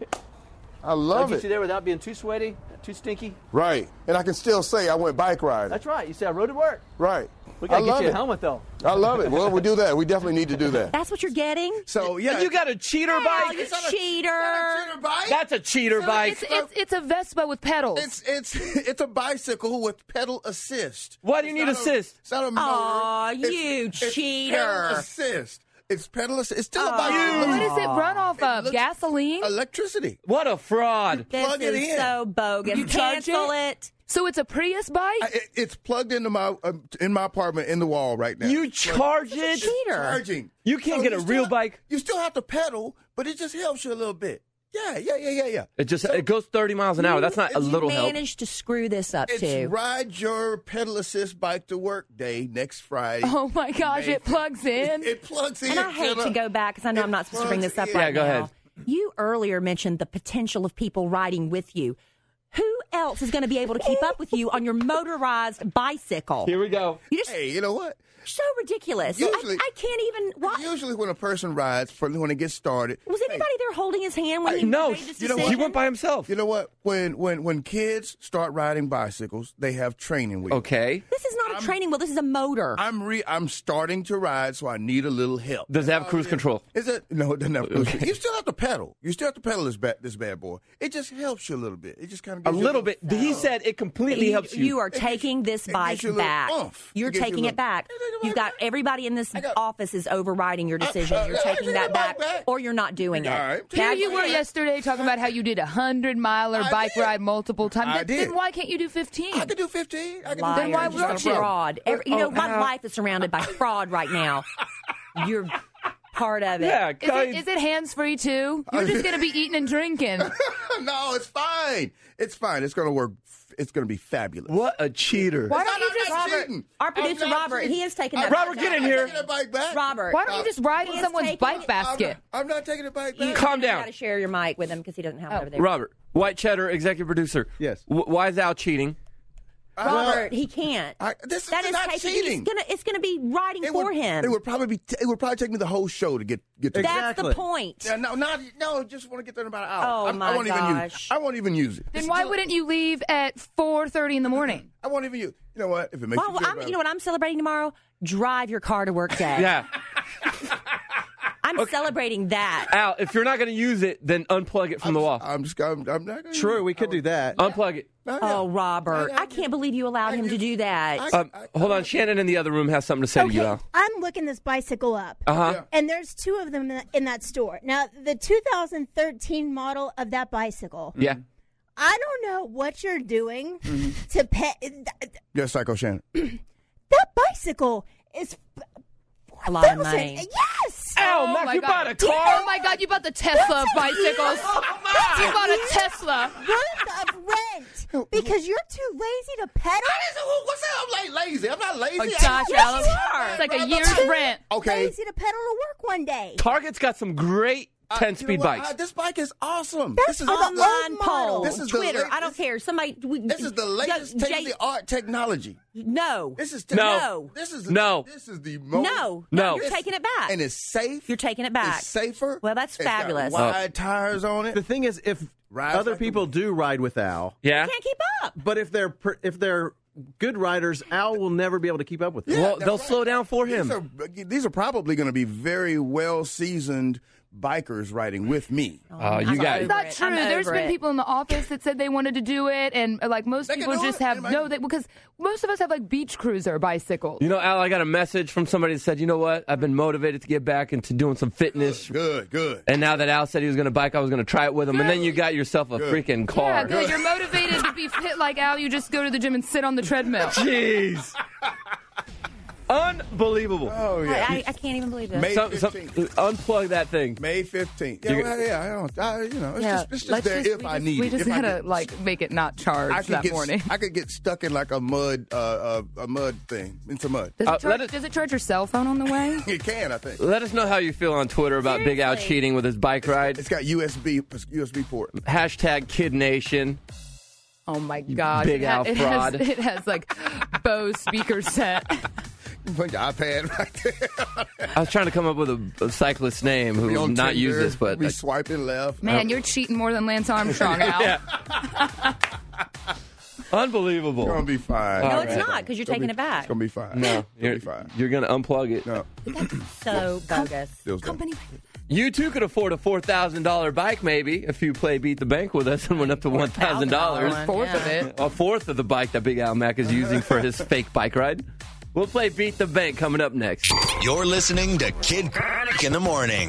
Speaker 12: I love
Speaker 11: Get
Speaker 12: it.
Speaker 11: you there without being too sweaty, too stinky.
Speaker 12: Right. And I can still say I went bike riding.
Speaker 11: That's right. You say I rode to work.
Speaker 12: Right.
Speaker 11: We
Speaker 12: I
Speaker 11: gotta
Speaker 12: love
Speaker 11: get you a
Speaker 12: it.
Speaker 11: helmet though.
Speaker 12: I love it. Well, we do that. We definitely need to do that.
Speaker 3: That's what you're getting?
Speaker 4: So, yeah.
Speaker 2: And you got a cheater
Speaker 3: Hell,
Speaker 2: bike?
Speaker 3: you
Speaker 4: It's not a-
Speaker 3: cheater.
Speaker 4: it's not a cheater bike.
Speaker 2: That's a cheater bike.
Speaker 8: It's, it's, it's a Vespa with pedals.
Speaker 4: It's it's it's a bicycle with pedal assist.
Speaker 2: Why do you
Speaker 4: It's
Speaker 2: need
Speaker 4: not a-
Speaker 2: assist?
Speaker 4: It's not a motor.
Speaker 3: Aw,
Speaker 4: It's-
Speaker 3: you
Speaker 4: it's
Speaker 3: cheater.
Speaker 4: pedal assist. It's pedal assist. It's still a
Speaker 3: Aw.
Speaker 4: bicycle.
Speaker 8: What does it run off
Speaker 4: It
Speaker 8: of?
Speaker 4: looks-
Speaker 8: Gasoline?
Speaker 4: Electricity.
Speaker 2: What a fraud.
Speaker 3: This
Speaker 4: Plug it
Speaker 3: is
Speaker 4: in.
Speaker 3: so bogus.
Speaker 8: You charge
Speaker 3: Cancel
Speaker 8: it?
Speaker 3: it.
Speaker 8: So it's a Prius bike?
Speaker 4: I, it, it's plugged into my um, in my apartment in the wall right now.
Speaker 2: You charge it?
Speaker 3: Cheater.
Speaker 4: Charging.
Speaker 2: You can't
Speaker 4: So
Speaker 2: get a
Speaker 4: still
Speaker 2: real
Speaker 4: have-
Speaker 2: bike?
Speaker 4: You still have to pedal, but it just helps you a little bit. Yeah, yeah, yeah, yeah, yeah.
Speaker 2: It just it goes thirty miles an hour. That's not a
Speaker 4: it's
Speaker 2: little help.
Speaker 3: Managed to screw this up
Speaker 4: It's
Speaker 3: too.
Speaker 4: Ride Your Pedal Assist Bike to Work Day next Friday.
Speaker 8: Oh my gosh,
Speaker 4: May
Speaker 8: it plugs in.
Speaker 4: It plugs in.
Speaker 3: And I hate to
Speaker 4: Jenna.
Speaker 3: go back because I know I'm not supposed to bring this up
Speaker 4: Yeah,
Speaker 3: right
Speaker 2: go
Speaker 3: now.
Speaker 2: ahead.
Speaker 3: You earlier mentioned the potential of people riding with you. Who else is going to be able to keep up with you on your motorized bicycle?
Speaker 2: Here we go.
Speaker 3: You just
Speaker 4: Hey, you know what?
Speaker 3: so ridiculous.
Speaker 4: Usually-
Speaker 3: I, I can't even. What?
Speaker 4: Usually, when a person rides, for when it gets started,
Speaker 3: Was anybody there holding his hand when he
Speaker 2: No,
Speaker 3: made this
Speaker 4: you know what?
Speaker 3: decision?
Speaker 2: he went by himself.
Speaker 4: you know what? When when when kids start riding bicycles, they have training wheels.
Speaker 2: Okay.
Speaker 3: This is not a training wheel. This is a motor.
Speaker 4: I'm re I'm starting to ride, so I need a little help.
Speaker 2: Does it have cruise control?
Speaker 4: Is it? No, it doesn't have cruise control. You still have to pedal. You still have to pedal this bad this bad boy. It just helps you a little bit. It just kind of
Speaker 2: A
Speaker 4: gives you
Speaker 2: little bit. He said it completely
Speaker 3: you,
Speaker 2: helps you.
Speaker 3: you are taking this
Speaker 4: it
Speaker 3: bike
Speaker 4: gives you a little
Speaker 3: back.
Speaker 4: oomph.
Speaker 3: You're
Speaker 4: It gives you a
Speaker 3: taking
Speaker 4: little-
Speaker 3: it back. You've got everybody in this
Speaker 4: got-
Speaker 3: office is overriding your decision.
Speaker 4: uh,
Speaker 3: You're
Speaker 4: I
Speaker 3: taking
Speaker 4: take
Speaker 3: that
Speaker 4: the
Speaker 3: back,
Speaker 4: bike back.
Speaker 3: or you're not doing it.
Speaker 4: All right.
Speaker 8: Here
Speaker 3: Now
Speaker 8: you were yesterday talking about how you did a hundred miler
Speaker 4: I
Speaker 8: bike
Speaker 4: did.
Speaker 8: ride multiple times.
Speaker 4: I
Speaker 8: Then-
Speaker 4: did.
Speaker 8: Then why can't you do fifteen?
Speaker 4: I could do fifteen. I could
Speaker 3: Liar.
Speaker 4: do
Speaker 8: Then why
Speaker 3: You're
Speaker 8: won't
Speaker 3: just a
Speaker 8: you?
Speaker 3: fraud. Every, you know,
Speaker 2: Oh,
Speaker 3: my
Speaker 2: Al.
Speaker 3: life is surrounded by fraud right now. You're part of it.
Speaker 2: Yeah,
Speaker 8: Is
Speaker 2: guys.
Speaker 8: it, is it hands free too? You're just going to be eating and drinking.
Speaker 4: No, it's fine. It's fine. It's going to work. It's going to be fabulous.
Speaker 2: What a cheater.
Speaker 8: Why
Speaker 4: It's
Speaker 8: don't
Speaker 4: not-
Speaker 8: you just
Speaker 4: I'm not
Speaker 3: Robert,
Speaker 4: cheating.
Speaker 3: our
Speaker 4: I'm
Speaker 3: producer
Speaker 4: not
Speaker 3: Robert,
Speaker 4: cheating.
Speaker 3: he is taking
Speaker 4: I'm
Speaker 3: that
Speaker 2: Robert,
Speaker 3: bike
Speaker 2: get in
Speaker 3: back.
Speaker 2: here.
Speaker 4: I'm taking the bike back.
Speaker 3: Robert,
Speaker 8: Why don't you just ride in
Speaker 3: He is
Speaker 8: someone's
Speaker 3: taking-
Speaker 8: bike
Speaker 4: I'm
Speaker 8: basket?
Speaker 4: not, I'm not taking the bike
Speaker 3: You,
Speaker 4: back.
Speaker 2: Calm
Speaker 3: you
Speaker 2: down.
Speaker 3: got to share your mic with him because he doesn't have it
Speaker 8: Oh.
Speaker 3: over there.
Speaker 2: Robert, White Cheddar, executive producer.
Speaker 13: Yes.
Speaker 2: W- why is Al cheating?
Speaker 3: Robert, he can't.
Speaker 4: I, this is
Speaker 3: That is
Speaker 4: not
Speaker 3: taking.
Speaker 4: cheating.
Speaker 3: He's gonna. It's gonna be riding
Speaker 4: It
Speaker 3: for
Speaker 4: would,
Speaker 3: him.
Speaker 4: It would probably be. T- it would probably take me the whole show to get get to.
Speaker 3: That's
Speaker 13: Exactly.
Speaker 3: the point.
Speaker 4: Yeah, no, not no. Just want to get there in about an hour.
Speaker 3: Oh,
Speaker 4: I'm-
Speaker 3: my
Speaker 4: I won't even use.
Speaker 3: gosh.
Speaker 4: I won't even use it.
Speaker 8: Then why wouldn't you leave at four thirty in the morning?
Speaker 4: I won't even use. You know what? If it makes
Speaker 3: Well,
Speaker 4: you feel
Speaker 3: I'm,
Speaker 4: better.
Speaker 3: you know what I'm celebrating tomorrow? Drive your car to work day.
Speaker 2: Yeah.
Speaker 3: I'm celebrating that.
Speaker 2: Al, if you're not going to use it, then unplug it from the wall.
Speaker 4: I'm just. I'm, I'm not. Gonna
Speaker 13: True, we could do that.
Speaker 2: Unplug it.
Speaker 3: Oh, Robert, I can't believe you allowed him to do that.
Speaker 2: Um, hold on. Shannon in the other room has something to say to you,
Speaker 10: Okay,
Speaker 2: Al.
Speaker 10: I'm looking this bicycle up.
Speaker 2: Uh-huh.
Speaker 10: And there's two of them in that- in that store. Now, the two thousand thirteen model of that bicycle,
Speaker 2: Yeah.
Speaker 10: I don't know what you're doing to pay.
Speaker 4: Yes, Psycho Shannon.
Speaker 10: That bicycle is
Speaker 3: A lot of
Speaker 10: thousand-
Speaker 3: money.
Speaker 10: Yes.
Speaker 2: Al,
Speaker 8: Oh
Speaker 2: Mac,
Speaker 8: my
Speaker 2: you
Speaker 8: God.
Speaker 2: bought a
Speaker 8: Do you-
Speaker 2: car?
Speaker 8: Oh my God, you bought the Tesla of bicycles. You bought a Tesla.
Speaker 10: Worth of rent because you're too lazy to pedal.
Speaker 4: What's that? I'm like lazy. I'm not lazy.
Speaker 8: Oh gosh,
Speaker 10: Yes,
Speaker 8: Alice.
Speaker 10: you are.
Speaker 8: It's like a
Speaker 4: I'm
Speaker 8: year's
Speaker 4: not-
Speaker 8: rent.
Speaker 4: Okay.
Speaker 10: Lazy to pedal to work one day.
Speaker 2: Target's got some great
Speaker 4: Uh,
Speaker 2: ten-speed
Speaker 4: you know what?
Speaker 2: bikes.
Speaker 4: Uh, this bike is awesome.
Speaker 10: That's
Speaker 4: this is
Speaker 10: the
Speaker 3: Online
Speaker 10: old
Speaker 3: poll,
Speaker 10: model.
Speaker 4: This is the
Speaker 3: Twitter.
Speaker 4: latest-
Speaker 3: I don't care. Somebody. We,
Speaker 4: This is the latest
Speaker 3: Jay-
Speaker 4: state of the art technology.
Speaker 3: No.
Speaker 4: This is te-
Speaker 2: No.
Speaker 4: This is
Speaker 2: No.
Speaker 4: This is the most.
Speaker 3: No.
Speaker 2: No.
Speaker 3: You're taking it back.
Speaker 4: And it's safe.
Speaker 3: You're taking it back.
Speaker 4: It's safer.
Speaker 3: Well, that's
Speaker 4: It's got
Speaker 3: fabulous.
Speaker 4: wide tires on it.
Speaker 13: The thing is, if
Speaker 4: Rides
Speaker 13: other
Speaker 4: like a-
Speaker 13: people do ride with Al,
Speaker 2: Yeah.
Speaker 3: Can't keep up.
Speaker 13: but if they're per- if they're good riders, Al will never be able to keep up with them.
Speaker 2: Well,
Speaker 4: that's
Speaker 2: they'll
Speaker 4: right.
Speaker 2: slow down for him.
Speaker 4: These are, these are probably going to be very well seasoned bikers riding with me.
Speaker 2: Uh, you
Speaker 3: I'm
Speaker 2: got
Speaker 3: over
Speaker 8: It's not
Speaker 3: it.
Speaker 8: true.
Speaker 3: I'm
Speaker 8: There's
Speaker 3: over
Speaker 8: been
Speaker 3: it.
Speaker 8: people in the office that said they wanted to do it, and uh, like most
Speaker 4: They can
Speaker 8: people
Speaker 4: do
Speaker 8: just
Speaker 4: it.
Speaker 8: have
Speaker 4: Anybody-
Speaker 8: no. They, because most of us have like beach cruiser bicycles.
Speaker 2: You know, Al, I got a message from somebody that said, you know what? I've been motivated to get back into doing some fitness.
Speaker 4: Good, good.
Speaker 2: And now that Al said he was going to bike, I was going to try it with him. And then you got yourself a
Speaker 4: Good.
Speaker 2: freaking
Speaker 8: Yeah,
Speaker 2: car.
Speaker 8: good. You're motivated to be fit like Al. You just go to the gym and sit on the treadmill.
Speaker 2: Jeez. Unbelievable.
Speaker 4: Oh, yeah.
Speaker 3: I, I, I can't even believe this.
Speaker 4: May
Speaker 2: Some- some-
Speaker 4: fifteenth.
Speaker 2: unplug that thing.
Speaker 4: May fifteenth. Yeah,
Speaker 2: You-
Speaker 4: well, yeah, I don't, I, you know, it's
Speaker 8: Yeah,
Speaker 4: just, it's just
Speaker 8: let's
Speaker 4: there
Speaker 8: just-
Speaker 4: if
Speaker 8: we
Speaker 4: I
Speaker 8: just-
Speaker 4: need
Speaker 8: we
Speaker 4: it.
Speaker 8: just
Speaker 4: If I
Speaker 8: gotta
Speaker 4: get-
Speaker 8: like make it not charged
Speaker 4: I could
Speaker 8: that
Speaker 4: get,
Speaker 8: morning.
Speaker 4: I could get stuck in like a mud, uh, uh, a mud thing, into mud.
Speaker 8: Does,
Speaker 2: Uh,
Speaker 8: it charge,
Speaker 2: let it-
Speaker 8: does it charge your cell phone on the way?
Speaker 4: It can, I think.
Speaker 2: Let us know how you feel on Twitter about Big Al
Speaker 3: Seriously.
Speaker 2: cheating with his bike ride.
Speaker 4: It's got U S B, U S B port.
Speaker 2: Hashtag Kid Nation.
Speaker 8: Oh my god!
Speaker 2: Big
Speaker 8: it, ha-
Speaker 2: Al
Speaker 8: it
Speaker 2: fraud.
Speaker 8: Has, it has like Bose speaker set.
Speaker 4: Put your iPad right there.
Speaker 2: I was trying to come up with a, a cyclist name who
Speaker 4: Be
Speaker 2: will
Speaker 4: on
Speaker 2: not
Speaker 4: Tinder,
Speaker 2: use this, but
Speaker 4: be swiping left.
Speaker 8: Man, you're cheating more than Lance Armstrong, Al.
Speaker 2: yeah. Unbelievable.
Speaker 4: It's gonna be fine.
Speaker 3: No,
Speaker 2: All
Speaker 3: it's
Speaker 2: right.
Speaker 3: not because you're
Speaker 4: It's gonna
Speaker 3: taking
Speaker 4: be-
Speaker 3: it back.
Speaker 4: It's gonna be fine.
Speaker 2: No,
Speaker 4: It's
Speaker 2: you're,
Speaker 4: gonna be fine.
Speaker 2: you're going to unplug it.
Speaker 4: No.
Speaker 3: So bogus.
Speaker 4: Feels good.
Speaker 8: Company.
Speaker 2: You too could afford a four thousand dollars bike, maybe, if you play Beat the Bank with us and went up to one thousand dollars.
Speaker 8: Fourth of it.
Speaker 2: A fourth of the bike that Big Al Mac is using for his fake bike ride. We'll play Beat the Bank coming up next.
Speaker 1: You're listening to Kid Craddock in the morning.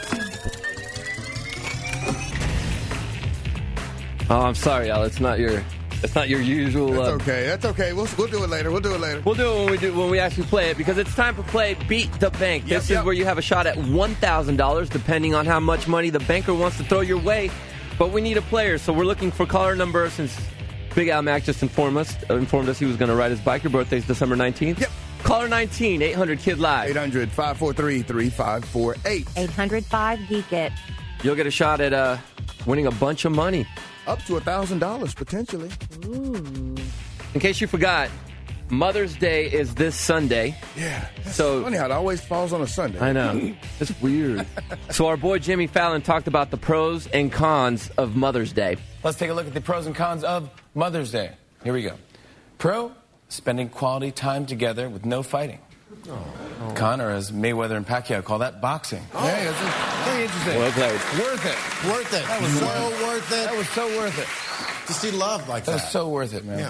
Speaker 2: Oh, I'm sorry, Al. It's not your, it's not your usual.
Speaker 4: That's
Speaker 2: uh,
Speaker 4: okay. That's okay. We'll, we'll do it later. We'll do it later.
Speaker 2: We'll do it when we do when we actually play it because it's time to play Beat the Bank.
Speaker 4: Yep,
Speaker 2: this
Speaker 4: yep.
Speaker 2: is where you have a shot at one thousand dollars, depending on how much money the banker wants to throw your way. But we need a player, so we're looking for caller number since Big Al Mac just informed us uh, informed us he was going to ride his bike. Your birthday's December nineteenth.
Speaker 4: Yep.
Speaker 2: Caller nineteen, eight hundred Kid Live.
Speaker 4: eight hundred, five four three, three five four eight.
Speaker 3: eight hundred five Geek It.
Speaker 2: You'll get a shot at uh, winning a bunch of money.
Speaker 4: Up to one thousand dollars potentially.
Speaker 2: In case you forgot, Mother's Day is this Sunday.
Speaker 4: Yeah.
Speaker 2: So
Speaker 4: Funny how it always falls on a Sunday.
Speaker 2: I know. It's weird. So our boy Jimmy Fallon talked about the pros and cons of Mother's Day.
Speaker 14: Let's take a look at the pros and cons of Mother's Day. Here we go. Pro, spending quality time together with no fighting. Oh. Con, or as Mayweather and Pacquiao call that, boxing.
Speaker 5: Oh.
Speaker 14: Yeah, that's very interesting.
Speaker 2: Well played.
Speaker 14: Worth it.
Speaker 5: Worth it.
Speaker 14: That was
Speaker 5: so
Speaker 14: worth,
Speaker 5: worth it.
Speaker 14: That was so worth it.
Speaker 5: To see love like
Speaker 14: That
Speaker 5: that.
Speaker 14: was so worth it, man.
Speaker 5: Yeah.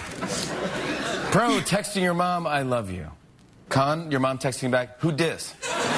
Speaker 14: Pro, texting your mom, I love you. Con, your mom texting back, who dis?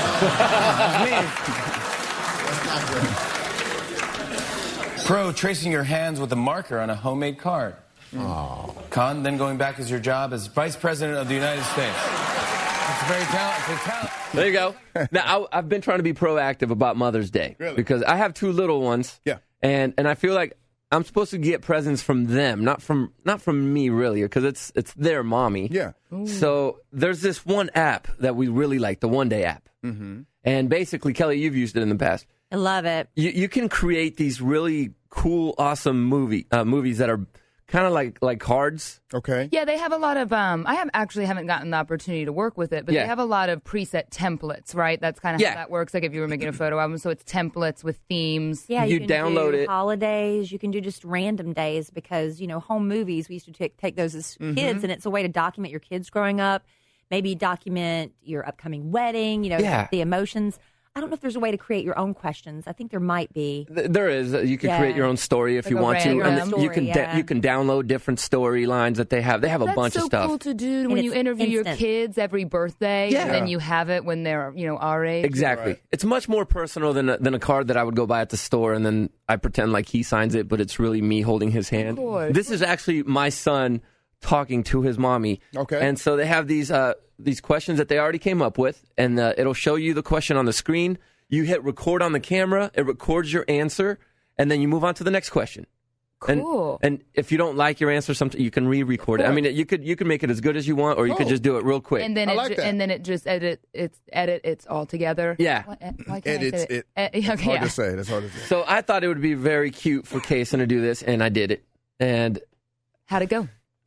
Speaker 14: Pro, tracing your hands with a marker on a homemade card.
Speaker 5: Oh.
Speaker 14: Con, then going back as your job as Vice President of the United States. It's a very talented talent.
Speaker 2: There you go. Now, I, I've been trying to be proactive about Mother's Day.
Speaker 4: Really?
Speaker 2: Because I have two little ones.
Speaker 4: Yeah.
Speaker 2: And and I feel like I'm supposed to get presents from them, not from not from me, really, because it's it's their mommy.
Speaker 4: Yeah.
Speaker 2: So there's this one app that we really like, the One Day app.
Speaker 4: Mm-hmm.
Speaker 2: And basically, Kelly, you've used it in the past.
Speaker 3: I love it.
Speaker 2: You, you can create these really cool, awesome movie uh, movies that are kind of like like cards.
Speaker 4: Okay.
Speaker 8: Yeah, they have a lot of. Um, I have actually haven't gotten the opportunity to work with it, but
Speaker 2: Yeah.
Speaker 8: they have a lot of preset templates, right? That's kind of
Speaker 2: Yeah.
Speaker 8: how that works. Like if you were making a photo album, so it's templates with themes.
Speaker 3: Yeah,
Speaker 2: You
Speaker 3: can
Speaker 2: download
Speaker 3: do
Speaker 2: it.
Speaker 3: holidays. You can do just random days because you know home movies. We used to take take those as kids, and it's a way to document your kids growing up. Maybe document your upcoming wedding. You know,
Speaker 2: Yeah.
Speaker 3: the emotions. I don't know if there's a way to create your own questions. I think there might be.
Speaker 2: Th- There is. You can
Speaker 3: Yeah.
Speaker 2: create your own story if
Speaker 8: Like
Speaker 2: you
Speaker 8: a
Speaker 2: want to,
Speaker 8: random
Speaker 2: and then you
Speaker 3: story,
Speaker 2: can da-
Speaker 3: yeah.
Speaker 2: you can download different storylines that they have. They have a
Speaker 8: That's
Speaker 2: bunch
Speaker 8: so
Speaker 2: of stuff.
Speaker 8: cool to do
Speaker 3: And
Speaker 8: when you
Speaker 3: it's
Speaker 8: interview your
Speaker 3: instant.
Speaker 8: kids every birthday,
Speaker 2: Yeah.
Speaker 8: and then you have it when they're you know our age.
Speaker 2: Exactly.
Speaker 4: Right.
Speaker 2: It's much more personal than a, than a card that I would go buy at the store and then I pretend like he signs it, but it's really me holding his hand.
Speaker 8: course.
Speaker 2: This is actually my son talking to his mommy.
Speaker 4: Okay.
Speaker 2: And so they have these uh, these questions that they already came up with, and uh, it'll show you the question on the screen. You hit record on the camera, it records your answer, and then you move on to the next question.
Speaker 8: Cool.
Speaker 2: And, and if you don't like your answer, something you can re-record it. I mean, you could you could make it as good as you want, or you could
Speaker 4: Oh.
Speaker 2: just do it real quick.
Speaker 8: And then
Speaker 4: I
Speaker 8: it
Speaker 4: like
Speaker 8: ju-
Speaker 4: that.
Speaker 8: and then it just edit it's edit it's all together.
Speaker 2: Yeah.
Speaker 8: Why, why can't
Speaker 4: Edits
Speaker 8: I say
Speaker 4: it.
Speaker 8: Eh,
Speaker 4: It's
Speaker 8: okay,
Speaker 4: hard
Speaker 8: yeah.
Speaker 4: to say. That's hard to say.
Speaker 2: So I thought it would be very cute for Kaysen to do this, and I did it. And
Speaker 8: How'd it go?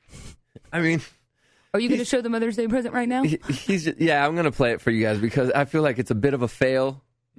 Speaker 2: I mean,
Speaker 8: Are you going to show the Mother's Day present right now?
Speaker 2: he- he's just, yeah, I'm going to play it for you guys because I feel like it's a bit of a fail,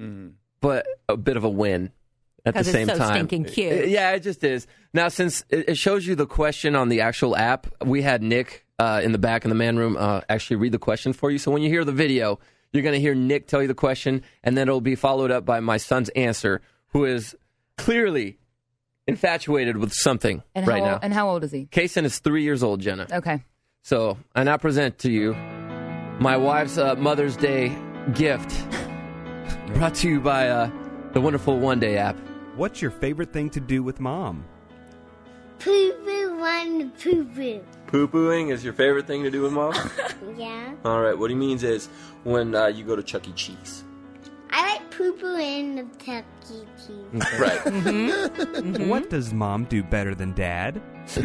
Speaker 2: but a bit of a win at the
Speaker 3: 'Cause it's
Speaker 2: same
Speaker 3: so
Speaker 2: time.
Speaker 3: stinking cute.
Speaker 2: Uh, Yeah, it just is. Now, since it it shows you the question on the actual app, we had Nick uh, in the back in the man room uh, actually read the question for you. So when you hear the video, you're going to hear Nick tell you the question, and then it'll be followed up by my son's answer, who is clearly infatuated with something
Speaker 8: And
Speaker 2: right
Speaker 8: how
Speaker 2: now.
Speaker 8: old, and how old is he?
Speaker 2: Kaysen is three years old, Jenna.
Speaker 8: Okay.
Speaker 2: So I now present to you my wife's uh, Mother's Day gift, brought to you by uh, the wonderful One Day app.
Speaker 15: What's your favorite thing to do with mom? Poo-poo on poo-poo.
Speaker 16: Poo-pooing is your favorite thing to do with Mom?
Speaker 15: Yeah.
Speaker 16: All right, what he means is when uh, you go to Chuck E. Cheese.
Speaker 15: I like poo-poo in the Chuck E. Cheese.
Speaker 16: Right.
Speaker 3: Mm-hmm. Mm-hmm.
Speaker 17: What does Mom do better than Dad?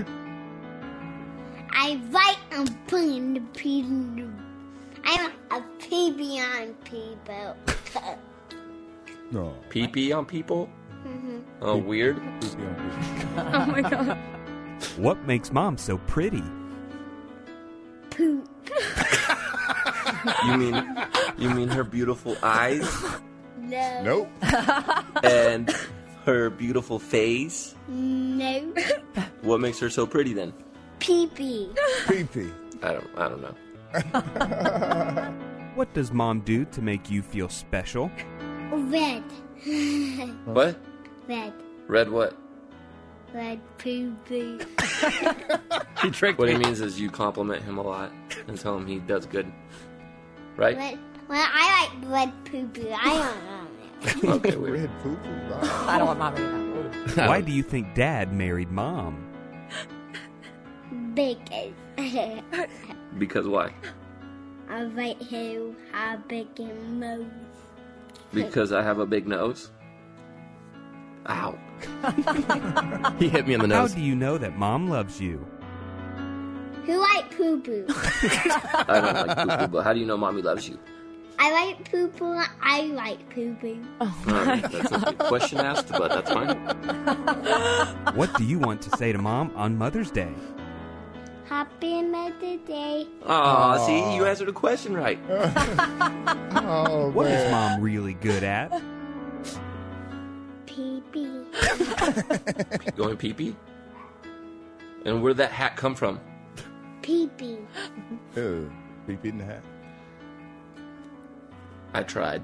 Speaker 15: I write and put in the pee. I'm a pee on people.
Speaker 16: No. Pee-pee on people?
Speaker 15: Mm-hmm.
Speaker 16: Oh, weird.
Speaker 8: Oh, my God.
Speaker 17: What makes Mom so pretty?
Speaker 15: Poo.
Speaker 16: You mean you mean her beautiful eyes?
Speaker 15: No.
Speaker 4: Nope.
Speaker 16: And her beautiful face?
Speaker 15: No.
Speaker 16: What makes her so pretty then?
Speaker 15: Pee-pee.
Speaker 4: Pee-pee.
Speaker 16: I don't I don't know.
Speaker 17: What does Mom do to make you feel special?
Speaker 15: Red.
Speaker 16: What?
Speaker 15: Red.
Speaker 16: Red what?
Speaker 15: Red poo-poo.
Speaker 16: He tricked What he means is you compliment him a lot and tell him he does good. Right?
Speaker 15: Red. Well, I like red poo-poo. I don't know.
Speaker 16: Okay, weird.
Speaker 4: Red poo-poo.
Speaker 3: I don't want Mom to know.
Speaker 17: Why do you think Dad married Mom?
Speaker 15: Because.
Speaker 16: Because why?
Speaker 15: I like who have big nose.
Speaker 16: Because I have a big nose? Ow. He hit me in the nose.
Speaker 17: How do you know that Mom loves you?
Speaker 15: Who like poo-poo?
Speaker 16: I don't like poo-poo, but how do you know Mommy loves you?
Speaker 15: I like poo-poo. I like poo-poo.
Speaker 16: All right, that's a good question asked, but that's fine.
Speaker 17: What do you want to say to Mom on Mother's Day?
Speaker 15: Happy Mother's Day.
Speaker 16: Aw, see, you answered the question right.
Speaker 4: Oh,
Speaker 17: What
Speaker 4: man.
Speaker 17: is Mom really good at?
Speaker 15: Pee-pee.
Speaker 16: Going pee-pee? And where did that hat come from?
Speaker 15: Pee-pee.
Speaker 4: Ew, pee-pee in the hat.
Speaker 16: I tried.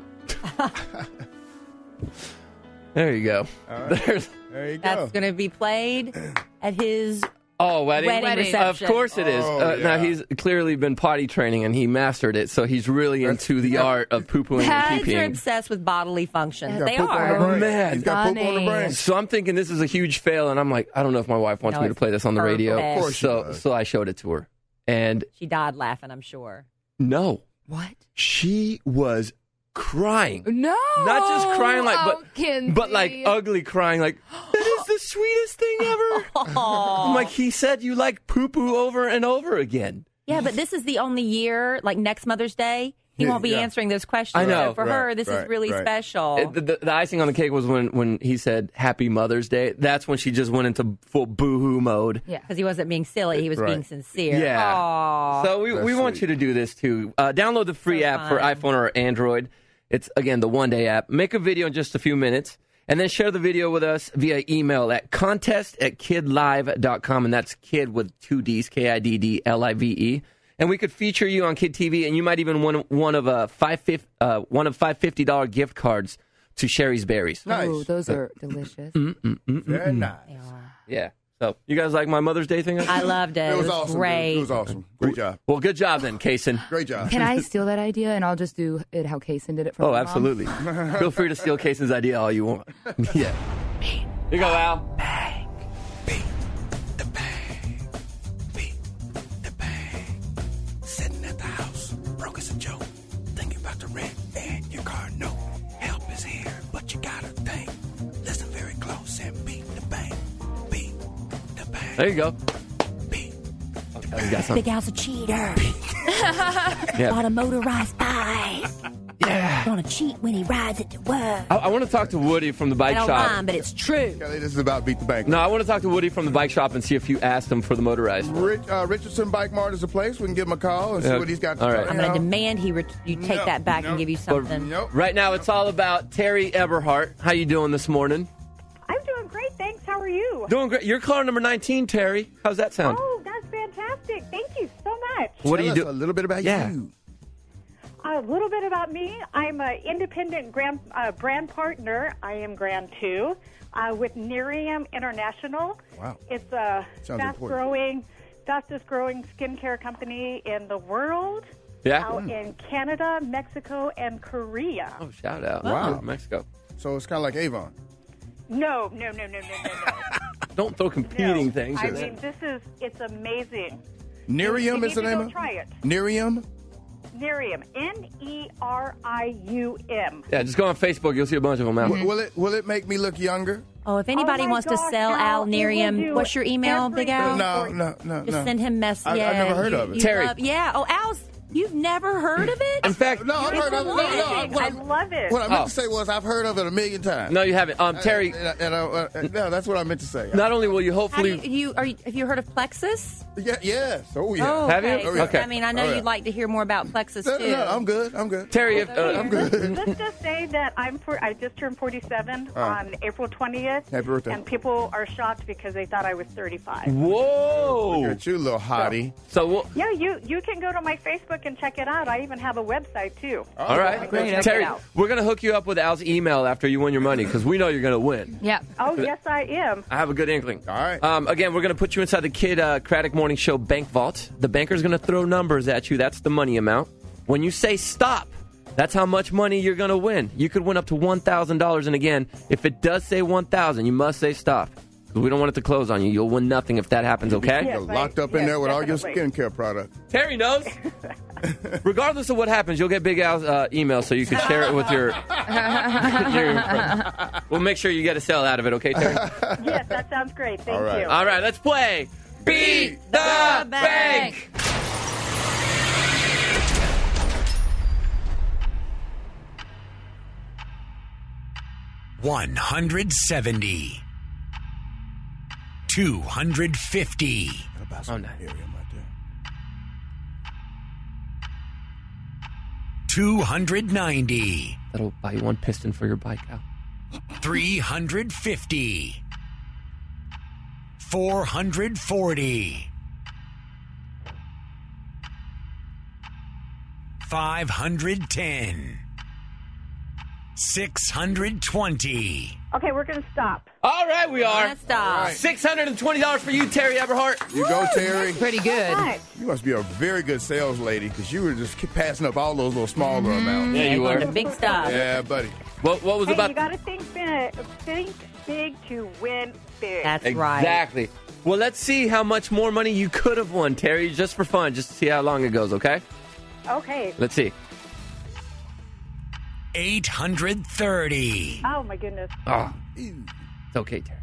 Speaker 2: There you go.
Speaker 4: All right.
Speaker 2: There's
Speaker 4: There you go.
Speaker 3: That's going to be played at his
Speaker 2: Oh, wedding?
Speaker 3: wedding,
Speaker 8: Wedding.
Speaker 3: reception.
Speaker 2: Of course it is.
Speaker 4: Oh,
Speaker 2: uh,
Speaker 4: yeah.
Speaker 2: Now, he's clearly been potty training, and he mastered it, so he's really into the art of poo-pooing and
Speaker 3: Dads are
Speaker 2: pee-peeing.
Speaker 3: obsessed with bodily functions.
Speaker 4: He's got
Speaker 3: They
Speaker 4: poop on the
Speaker 3: are.
Speaker 4: brain.
Speaker 2: Man.
Speaker 4: He's got poop on the
Speaker 8: Funny.
Speaker 4: brain.
Speaker 2: So I'm thinking this is a huge fail, and I'm like, I don't know if my wife wants
Speaker 3: No,
Speaker 2: me to
Speaker 3: it's
Speaker 2: play this on the radio.
Speaker 3: perfect. Of course
Speaker 4: she
Speaker 2: so,
Speaker 4: does.
Speaker 2: so I showed it to her. And
Speaker 3: She died laughing, I'm sure.
Speaker 2: no,
Speaker 3: What?
Speaker 2: she was crying.
Speaker 8: No.
Speaker 2: Not just crying, like,
Speaker 8: Oh,
Speaker 2: but,
Speaker 8: Kinsey.
Speaker 2: but like ugly crying, like, that is the sweetest thing ever. I'm like, he said you like poo-poo over and over again.
Speaker 3: Yeah, but this is the only year, like next Mother's Day, he
Speaker 4: Yeah,
Speaker 3: won't be
Speaker 4: yeah.
Speaker 3: answering those questions.
Speaker 2: I know.
Speaker 3: So for
Speaker 4: Right,
Speaker 3: her, this
Speaker 4: right,
Speaker 3: is really
Speaker 4: right.
Speaker 3: special.
Speaker 2: It- the, the, the icing on the cake was when, when he said Happy Mother's Day. That's when she just went into full boo-hoo mode.
Speaker 3: Yeah, because he wasn't being silly; he was
Speaker 4: Right.
Speaker 3: being sincere.
Speaker 2: Yeah.
Speaker 3: Aw.
Speaker 2: So we, we want you to do this too. Uh, download the free
Speaker 3: So
Speaker 2: app for
Speaker 3: fun.
Speaker 2: iPhone or Android. It's, again, the One Day app. Make a video in just a few minutes, and then share the video with us via email at contest at kidlive dot com, and that's kid with two D's, K I D D L I V E. And we could feature you on Kid T V, and you might even win one of a five fifty, uh, one of five fifty dollar gift cards to Sherry's Berries.
Speaker 4: Nice.
Speaker 8: Oh, those are delicious.
Speaker 4: Very nice.
Speaker 2: Yeah. So you guys like my Mother's Day thing?
Speaker 3: I loved it.
Speaker 4: It was
Speaker 3: It was
Speaker 4: awesome. dude.
Speaker 3: great.
Speaker 4: It was awesome. Great job.
Speaker 2: Well, good job then, Kaysen.
Speaker 4: Great job.
Speaker 8: Can I steal that idea and I'll just do it how Kaysen did it for
Speaker 2: Oh,
Speaker 8: my mom?
Speaker 2: absolutely. Feel free to steal Kaysen's idea all you want. Yeah. Here you go, Al.
Speaker 18: Sitting at the house, broke as a joke. Thinking about the rent and your car note. Help is here, but you gotta think. Listen very close and beat the bank. Beat the bank.
Speaker 2: There you go. Okay, we got something.
Speaker 10: Big Al's a cheater.
Speaker 2: Yeah.
Speaker 10: Bought a motorized bike.
Speaker 2: Yeah.
Speaker 10: Gonna cheat when he rides it to work.
Speaker 2: I, I want to talk to Woody from the
Speaker 10: I
Speaker 2: bike
Speaker 10: don't
Speaker 2: shop.
Speaker 10: mind, but it's true.
Speaker 4: Kelly, this is about Beat the Bank.
Speaker 2: No, I want to talk to Woody from the bike shop and see if you asked him for the motorized.
Speaker 4: Rich, uh, Richardson Bike Mart is a place. We can give him a call and see
Speaker 2: Yeah.
Speaker 4: what he's got to
Speaker 2: All
Speaker 4: say.
Speaker 2: right.
Speaker 3: I'm going to demand he ret- you take
Speaker 4: No,
Speaker 3: that back
Speaker 4: no,
Speaker 3: and give you something.
Speaker 4: Nope.
Speaker 2: Right now, it's all about Terry Eberhardt. How you doing this morning?
Speaker 19: I'm doing great, thanks. How are you?
Speaker 2: Doing great. You're caller number nineteen, Terry. How's that sound?
Speaker 19: Oh, that's fantastic. Thank you so much.
Speaker 2: What do you
Speaker 4: Tell
Speaker 2: do?
Speaker 4: us a little bit about
Speaker 2: Yeah.
Speaker 4: you.
Speaker 19: A little bit about me. I'm an independent grand, uh, brand partner. I am Grand two uh, with Nerium International.
Speaker 4: Wow.
Speaker 19: It's a
Speaker 4: Sounds
Speaker 19: fast-growing, fastest-growing skincare company in the world.
Speaker 2: Yeah?
Speaker 19: Out
Speaker 4: Hmm.
Speaker 19: in Canada, Mexico, and Korea.
Speaker 2: Oh, shout out.
Speaker 4: Wow.
Speaker 2: Mexico.
Speaker 4: So it's kind of like Avon.
Speaker 19: No, no, no, no, no, no, no.
Speaker 2: don't throw competing
Speaker 19: No,
Speaker 2: things.
Speaker 19: I
Speaker 2: in
Speaker 19: mean,
Speaker 2: there.
Speaker 19: this is, it's amazing.
Speaker 4: Nerium
Speaker 19: You
Speaker 4: is
Speaker 19: need
Speaker 4: the
Speaker 19: to
Speaker 4: name
Speaker 19: go
Speaker 4: of
Speaker 19: try it.
Speaker 4: Nerium?
Speaker 19: Nerium. N E R I U M.
Speaker 2: Yeah, just go on Facebook. You'll see a bunch of them out.
Speaker 4: W- Will it will it make me look younger?
Speaker 3: Oh, if anybody
Speaker 19: Oh my
Speaker 3: wants to
Speaker 19: gosh,
Speaker 3: sell
Speaker 19: Al,
Speaker 3: Al
Speaker 19: it will
Speaker 3: Nerium,
Speaker 19: do
Speaker 3: what's your email, Big Al?
Speaker 4: No, no, no,
Speaker 3: Just
Speaker 4: no.
Speaker 3: send him mess.
Speaker 4: I- I've
Speaker 3: yeah,
Speaker 4: never heard
Speaker 3: you-
Speaker 4: of it.
Speaker 3: you
Speaker 2: Terry.
Speaker 3: love- yeah. Oh, Al's. You've never heard of it?
Speaker 2: In fact,
Speaker 4: No, I've heard of it. No, no, I, what
Speaker 19: I
Speaker 4: I,
Speaker 19: love it.
Speaker 4: what I meant
Speaker 2: Oh.
Speaker 4: to say was I've heard of it a million times.
Speaker 2: no, you haven't. Um, Terry,
Speaker 4: And, I- and I- uh, no, that's what I meant to say.
Speaker 2: not only will you
Speaker 3: How do
Speaker 2: hopefully...
Speaker 3: you, you, are you, have you heard of Plexus?
Speaker 4: Yeah, yes. Oh, yeah.
Speaker 3: Oh,
Speaker 2: Have you?
Speaker 3: okay.
Speaker 4: Oh, yeah.
Speaker 2: Okay.
Speaker 3: I mean, I know
Speaker 4: Oh, yeah.
Speaker 3: you'd like to hear more about Plexus,
Speaker 4: No,
Speaker 3: too.
Speaker 4: no, no, I'm good. I'm good.
Speaker 2: Terry, if, uh,
Speaker 4: I'm good.
Speaker 19: Let's just say that I'm for, I just turned forty-seven
Speaker 4: Oh.
Speaker 19: on April twentieth.
Speaker 4: Happy birthday.
Speaker 19: And people are shocked because they thought I was thirty-five.
Speaker 2: whoa!
Speaker 4: Look at you, little hottie.
Speaker 2: So, we'll,
Speaker 19: Yeah, you you can go to my Facebook and check it out. I even have a website too.
Speaker 2: all right.
Speaker 3: Great, check
Speaker 2: Terry,
Speaker 3: it out.
Speaker 2: we're going to hook you up with Al's email after you win your money because we know you're going to win.
Speaker 8: Yeah.
Speaker 19: Oh yes, I am.
Speaker 2: I have a good inkling.
Speaker 4: All right.
Speaker 2: Um, again, we're going to put you inside the Kid uh, Craddock Morning Show bank vault. The banker's going to throw numbers at you. That's the money amount. When you say stop, that's how much money you're going to win. You could win up to one thousand dollars. And again, if it does say one thousand dollars, you must say stop. Because we don't want it to close on you. You'll win nothing if that happens, okay?
Speaker 19: Yes,
Speaker 4: You're locked
Speaker 19: I-
Speaker 4: up in
Speaker 19: yes,
Speaker 4: there with all your
Speaker 19: definitely.
Speaker 4: skincare products.
Speaker 2: Terry knows. Regardless of what happens, you'll get Big Al's uh, email so you can share it with your, your friends. We'll make sure you get a sell out of it, okay, Terry?
Speaker 19: Yes, that sounds great. Thank
Speaker 4: All right.
Speaker 19: you.
Speaker 2: All right, let's play Beat the Bank.
Speaker 1: one hundred seventy. two hundred fifty.
Speaker 2: Oh, no.
Speaker 1: two hundred ninety.
Speaker 2: That'll buy you one piston for your bike, Al.
Speaker 1: three hundred fifty. four hundred forty. five hundred ten. six hundred twenty.
Speaker 19: Okay, we're going to stop.
Speaker 2: All right, we are.
Speaker 3: Let's stop.
Speaker 4: All right.
Speaker 2: six hundred twenty dollars for you, Terry Eberhart.
Speaker 4: You go, Terry.
Speaker 8: Pretty good.
Speaker 19: Hi.
Speaker 4: You must be a very good sales lady because you were just keep passing up all those little smaller amounts.
Speaker 2: Yeah, you
Speaker 3: Going to
Speaker 2: were.
Speaker 3: big stuff.
Speaker 4: Yeah, buddy.
Speaker 2: What, what was
Speaker 19: Hey,
Speaker 2: about...
Speaker 19: you got to think big, think big to win big.
Speaker 3: That's right.
Speaker 2: Exactly. Well, let's see how much more money you could have won, Terry, just for fun, just to see how long it goes, okay?
Speaker 19: Okay.
Speaker 2: Let's see.
Speaker 1: eight hundred thirty.
Speaker 19: Oh my goodness.
Speaker 2: Oh, it's okay, Terry.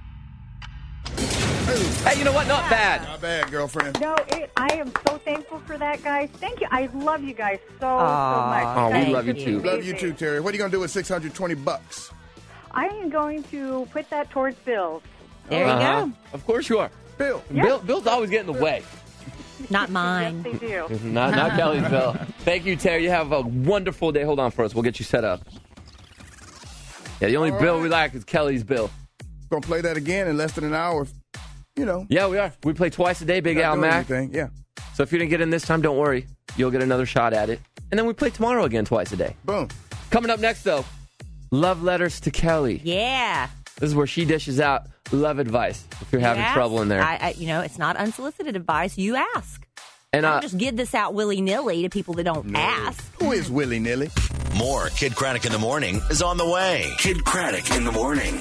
Speaker 2: Hey, you know what? Not bad.
Speaker 4: Not bad, girlfriend.
Speaker 19: No, it, I am so thankful for that, guys. Thank you. I love you guys so,
Speaker 3: Aw.
Speaker 19: so much.
Speaker 2: Oh, we
Speaker 19: Guys,
Speaker 2: love you
Speaker 19: it's
Speaker 2: too.
Speaker 4: Love you
Speaker 19: amazing.
Speaker 4: too, Terry. What are you going to do with six hundred twenty bucks?
Speaker 19: I am going to put that towards bills.
Speaker 3: There you
Speaker 2: Uh-huh.
Speaker 3: go.
Speaker 2: Of course you are.
Speaker 4: Bill.
Speaker 2: Bill. Bill's always getting in the way.
Speaker 3: Not mine.
Speaker 19: Yes, they do.
Speaker 2: Not, not Kelly's Bill. Thank you, Terry. You have a wonderful day. Hold on for us. We'll get you set up. Yeah, the only
Speaker 4: All
Speaker 2: bill
Speaker 4: right.
Speaker 2: we like is Kelly's bill.
Speaker 4: Going to play that again in less than an hour. You know.
Speaker 2: Yeah, we are. We play twice a day, Big
Speaker 4: not
Speaker 2: Al
Speaker 4: doing
Speaker 2: Mac.
Speaker 4: anything. Yeah.
Speaker 2: So if you didn't get in this time, don't worry. You'll get another shot at it. And then we play tomorrow again twice a day.
Speaker 4: Boom.
Speaker 2: Coming up next, though, love letters to Kelly.
Speaker 3: Yeah.
Speaker 2: This is where she dishes out love advice if you're having
Speaker 3: Yes.
Speaker 2: trouble in there.
Speaker 3: I, I, you know, it's not unsolicited advice. You ask.
Speaker 2: and
Speaker 3: I
Speaker 2: uh,
Speaker 3: don't just give this out willy nilly to people that don't ask.
Speaker 4: Who is willy nilly?
Speaker 1: More Kid Craddock in the Morning is on the way. Kid Craddock in the Morning.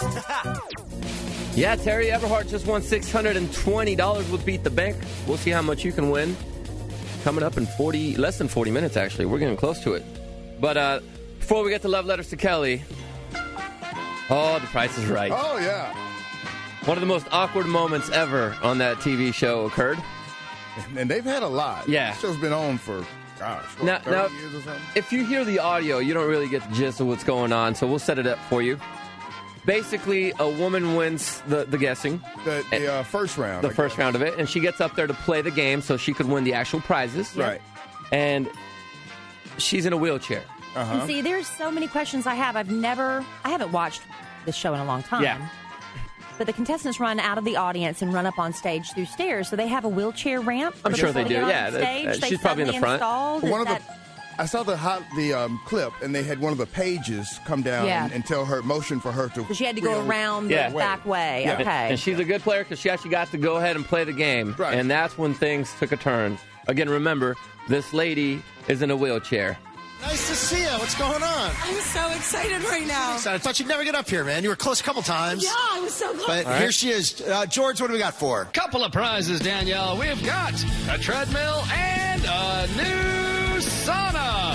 Speaker 2: yeah, Terry Eberhart just won six hundred twenty dollars with Beat the Bank. We'll see how much you can win. Coming up in forty, less than forty minutes, actually. We're getting close to it. But uh, before we get to love letters to Kelly, oh, the price is right.
Speaker 4: Oh, yeah.
Speaker 2: One of the most awkward moments ever on that T V show occurred.
Speaker 4: And they've had a lot.
Speaker 2: Yeah.
Speaker 4: The show's been on for, gosh, what,
Speaker 2: Now,
Speaker 4: thirty
Speaker 2: now
Speaker 4: years or something?
Speaker 2: if you hear the audio, you don't really get the gist of what's going on, so we'll set it up for you. Basically, a woman wins the, the guessing.
Speaker 4: The, the uh, first round.
Speaker 2: The
Speaker 4: I
Speaker 2: first
Speaker 4: guess.
Speaker 2: round of it, and she gets up there to play the game so she could win the actual prizes.
Speaker 4: Right.
Speaker 2: And she's in a wheelchair.
Speaker 4: Uh-huh.
Speaker 3: And see, there's so many questions I have. I've never, I haven't watched this show in a long time.
Speaker 2: Yeah.
Speaker 3: But the contestants run out of the audience and run up on stage through stairs. So they have a wheelchair ramp.
Speaker 2: I'm
Speaker 3: for
Speaker 2: sure
Speaker 3: people
Speaker 2: they
Speaker 3: to
Speaker 2: do,
Speaker 3: get on
Speaker 2: yeah.
Speaker 3: Stage.
Speaker 2: Uh,
Speaker 3: They
Speaker 2: she's probably in the
Speaker 3: suddenly
Speaker 2: front.
Speaker 3: installed.
Speaker 4: One
Speaker 3: Is
Speaker 4: of
Speaker 3: that-
Speaker 4: the, I saw the hot, the um, clip, and they had one of the pages come down
Speaker 3: Yeah.
Speaker 4: and, and tell her motion for her to.
Speaker 3: So she had to go
Speaker 4: wheel
Speaker 3: around
Speaker 2: Yeah.
Speaker 3: the back way.
Speaker 4: Yeah.
Speaker 3: Okay.
Speaker 2: And she's a good player because she actually got to go ahead and play the game.
Speaker 4: Right.
Speaker 2: And that's when things took a turn. Again, remember, this lady is in a wheelchair.
Speaker 20: Nice to see you. What's going on?
Speaker 21: I'm so excited right now.
Speaker 20: I thought you'd never get up here, man. You were close a couple times.
Speaker 21: Yeah, I was so close.
Speaker 20: But
Speaker 21: All right.
Speaker 20: here she is. Uh, George, what do we got for her?
Speaker 22: Couple of prizes, Danielle. We've got a treadmill and a new sauna.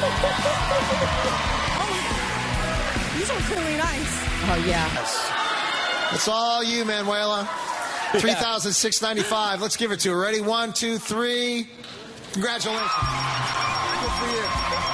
Speaker 21: oh, these are really nice.
Speaker 3: Oh, yeah.
Speaker 20: It's all you, Manuela. three thousand six hundred ninety-five dollars. Let's give it to her. Ready? One, two, three. Congratulations. Good for you.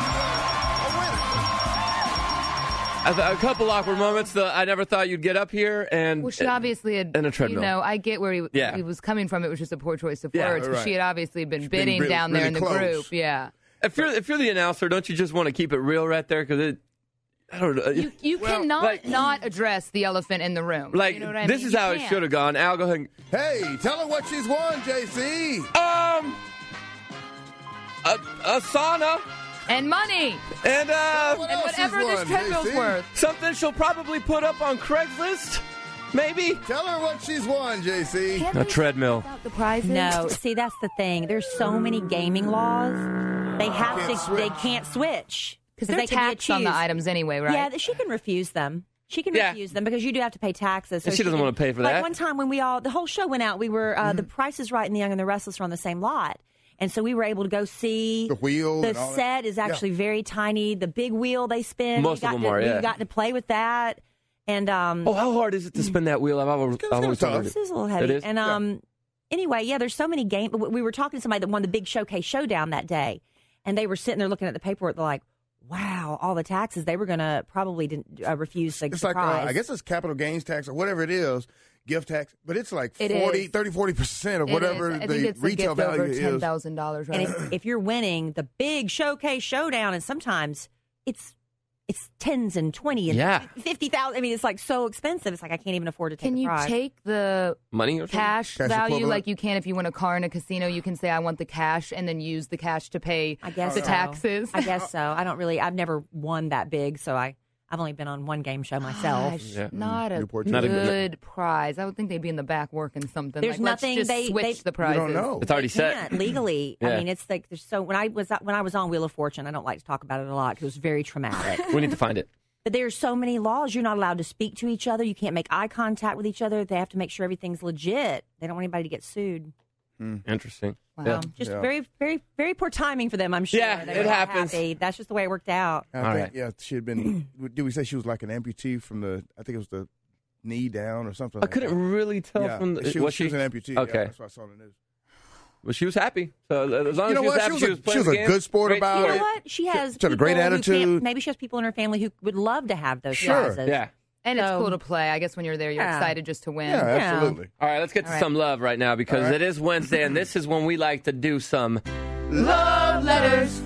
Speaker 2: A, a couple awkward moments. The, I never thought you'd get up here, and
Speaker 8: Well, she obviously had,
Speaker 2: and a treadmill.
Speaker 8: you know, I get where he,
Speaker 2: Yeah.
Speaker 8: he was coming from. It was just a poor choice of
Speaker 2: Yeah,
Speaker 8: words. But
Speaker 2: right.
Speaker 8: she had obviously been
Speaker 2: been
Speaker 8: bidding
Speaker 2: really-
Speaker 8: down there
Speaker 2: really
Speaker 8: in the
Speaker 2: close.
Speaker 8: group. Yeah.
Speaker 2: If you're if you're the announcer, don't you just want to keep it real right there? Because it, I don't know.
Speaker 8: You, you cannot
Speaker 2: like-
Speaker 8: not address the elephant in the room.
Speaker 2: Like,
Speaker 8: you know what I
Speaker 2: this
Speaker 8: mean?
Speaker 2: is
Speaker 8: You
Speaker 2: how it
Speaker 8: can't.
Speaker 2: should have gone. Al, go ahead.
Speaker 4: Hey, tell her what she's won, J C.
Speaker 2: Um, a, a sauna.
Speaker 8: And money.
Speaker 2: And, uh,
Speaker 4: What
Speaker 8: and
Speaker 4: else
Speaker 8: whatever
Speaker 4: she's
Speaker 8: this
Speaker 4: won,
Speaker 8: treadmill's
Speaker 4: J C?
Speaker 8: worth.
Speaker 2: Something she'll probably put up on Craigslist. Maybe.
Speaker 4: Tell her what she's won, J C.
Speaker 2: A treadmill.
Speaker 8: The prizes?
Speaker 3: No, see, that's the thing. There's so many gaming laws. They have
Speaker 4: Can't
Speaker 3: to.
Speaker 4: switch.
Speaker 3: They can't switch
Speaker 8: Because they're
Speaker 3: they can be
Speaker 8: taxed on the
Speaker 3: accused.
Speaker 8: items anyway, right?
Speaker 3: Yeah, she can refuse them. She can
Speaker 2: Yeah.
Speaker 3: refuse them because you do have to pay taxes.
Speaker 2: And she doesn't
Speaker 3: can-
Speaker 2: want to pay for
Speaker 3: like
Speaker 2: that.
Speaker 3: one time when we all, the whole show went out, we were, uh, the Price is Right and the Young and the Restless were on the same lot. And so we were able to go see
Speaker 4: The wheel
Speaker 3: The
Speaker 4: and all that.
Speaker 3: set is actually very tiny. The big wheel they spin.
Speaker 2: Most
Speaker 3: we
Speaker 2: of
Speaker 3: got
Speaker 2: them
Speaker 3: to,
Speaker 2: are, yeah.
Speaker 3: We got to play with that. And um,
Speaker 2: Oh, how hard is it to spin that wheel? I've always, I've always
Speaker 4: tough.
Speaker 2: wondered.
Speaker 3: this is a little heavy.
Speaker 2: It is?
Speaker 3: And um, anyway, yeah, there's so many games. We were talking to somebody that won the big showcase showdown that day, and they were sitting there looking at the paperwork. They're like, "Wow, all the taxes." They were going to probably didn't, uh, refuse the
Speaker 4: It's like, uh,
Speaker 3: prize.
Speaker 4: I guess it's capital gains tax or whatever it is, gift tax, but it's like
Speaker 8: It
Speaker 4: forty,
Speaker 8: is.
Speaker 4: thirty, forty percent of
Speaker 8: It
Speaker 4: whatever
Speaker 8: is. I
Speaker 4: the
Speaker 8: think it's
Speaker 4: retail
Speaker 8: a gift
Speaker 4: value
Speaker 8: over ten
Speaker 4: is.
Speaker 8: thousand dollars, right?
Speaker 3: And if, if you're winning the big showcase showdown, and sometimes it's it's tens and twenty and
Speaker 2: Yeah.
Speaker 3: fifty thousand. I mean, it's like so expensive. It's like I can't even afford to take.
Speaker 8: Can
Speaker 3: the
Speaker 8: you
Speaker 3: prize.
Speaker 8: take the
Speaker 2: Money or something?
Speaker 8: cash,
Speaker 4: Cash
Speaker 8: value
Speaker 4: equivalent?
Speaker 8: like you can if you win a car in a casino? You can say, I want the cash, and then use the cash to pay
Speaker 3: I guess
Speaker 8: the
Speaker 3: so.
Speaker 8: taxes.
Speaker 3: I guess so. I don't really. I've never won that big, so I I've only been on one game show myself.
Speaker 8: Gosh,
Speaker 2: Yeah.
Speaker 8: not a
Speaker 4: Newport
Speaker 8: good,
Speaker 2: Not a good-
Speaker 8: prize. I would think they'd be in the back working something.
Speaker 3: There's
Speaker 8: like,
Speaker 3: nothing
Speaker 8: let's just
Speaker 3: they-
Speaker 8: switch
Speaker 3: they-
Speaker 8: the prizes.
Speaker 4: You don't know.
Speaker 2: It's already
Speaker 3: They
Speaker 2: set.
Speaker 3: can't legally. I
Speaker 2: Yeah.
Speaker 3: mean, it's like there's so when I was when I was on Wheel of Fortune, I don't like to talk about it a lot because it was very traumatic.
Speaker 2: We need to find it.
Speaker 3: But there's so many laws. You're not allowed to speak to each other. You can't make eye contact with each other. They have to make sure everything's legit. They don't want anybody to get sued.
Speaker 2: Interesting.
Speaker 3: Wow.
Speaker 2: Yeah.
Speaker 3: Just
Speaker 4: Yeah.
Speaker 3: very, very, very poor timing for them, I'm sure.
Speaker 2: Yeah,
Speaker 3: They
Speaker 2: it
Speaker 3: were not
Speaker 2: happens.
Speaker 3: happy. That's just the way it worked out.
Speaker 4: I
Speaker 2: All
Speaker 4: think,
Speaker 2: right.
Speaker 4: yeah, she had been. Did we say she was like an amputee from the? I think it was the knee down or something.
Speaker 2: I
Speaker 4: like
Speaker 2: couldn't
Speaker 4: that.
Speaker 2: really tell
Speaker 4: Yeah,
Speaker 2: from the.
Speaker 4: she was,
Speaker 2: was
Speaker 4: she was an amputee. Yeah,
Speaker 2: Okay.
Speaker 4: that's what I saw in the news.
Speaker 2: Well, she was happy. So as long
Speaker 4: You
Speaker 2: as
Speaker 4: know
Speaker 2: she was
Speaker 4: what?
Speaker 2: happy,
Speaker 4: She was
Speaker 2: she
Speaker 4: a-
Speaker 2: was playing
Speaker 4: she was
Speaker 2: the
Speaker 4: a
Speaker 2: game.
Speaker 4: good sport
Speaker 2: Great
Speaker 4: about
Speaker 3: You know
Speaker 4: it.
Speaker 3: what? She has.
Speaker 4: She had a great
Speaker 3: people who
Speaker 4: attitude.
Speaker 3: can't- Maybe she has people in her family who would love to have those
Speaker 4: Sure.
Speaker 3: prizes.
Speaker 2: Yeah.
Speaker 8: And it's
Speaker 3: So-
Speaker 8: cool to play. I guess when you're there, you're
Speaker 3: Yeah.
Speaker 8: excited just to win.
Speaker 4: Yeah, absolutely.
Speaker 2: All right, let's get to
Speaker 8: All right.
Speaker 2: some love right now because
Speaker 4: All right.
Speaker 2: it is Wednesday, and this is when we like to do some love letters.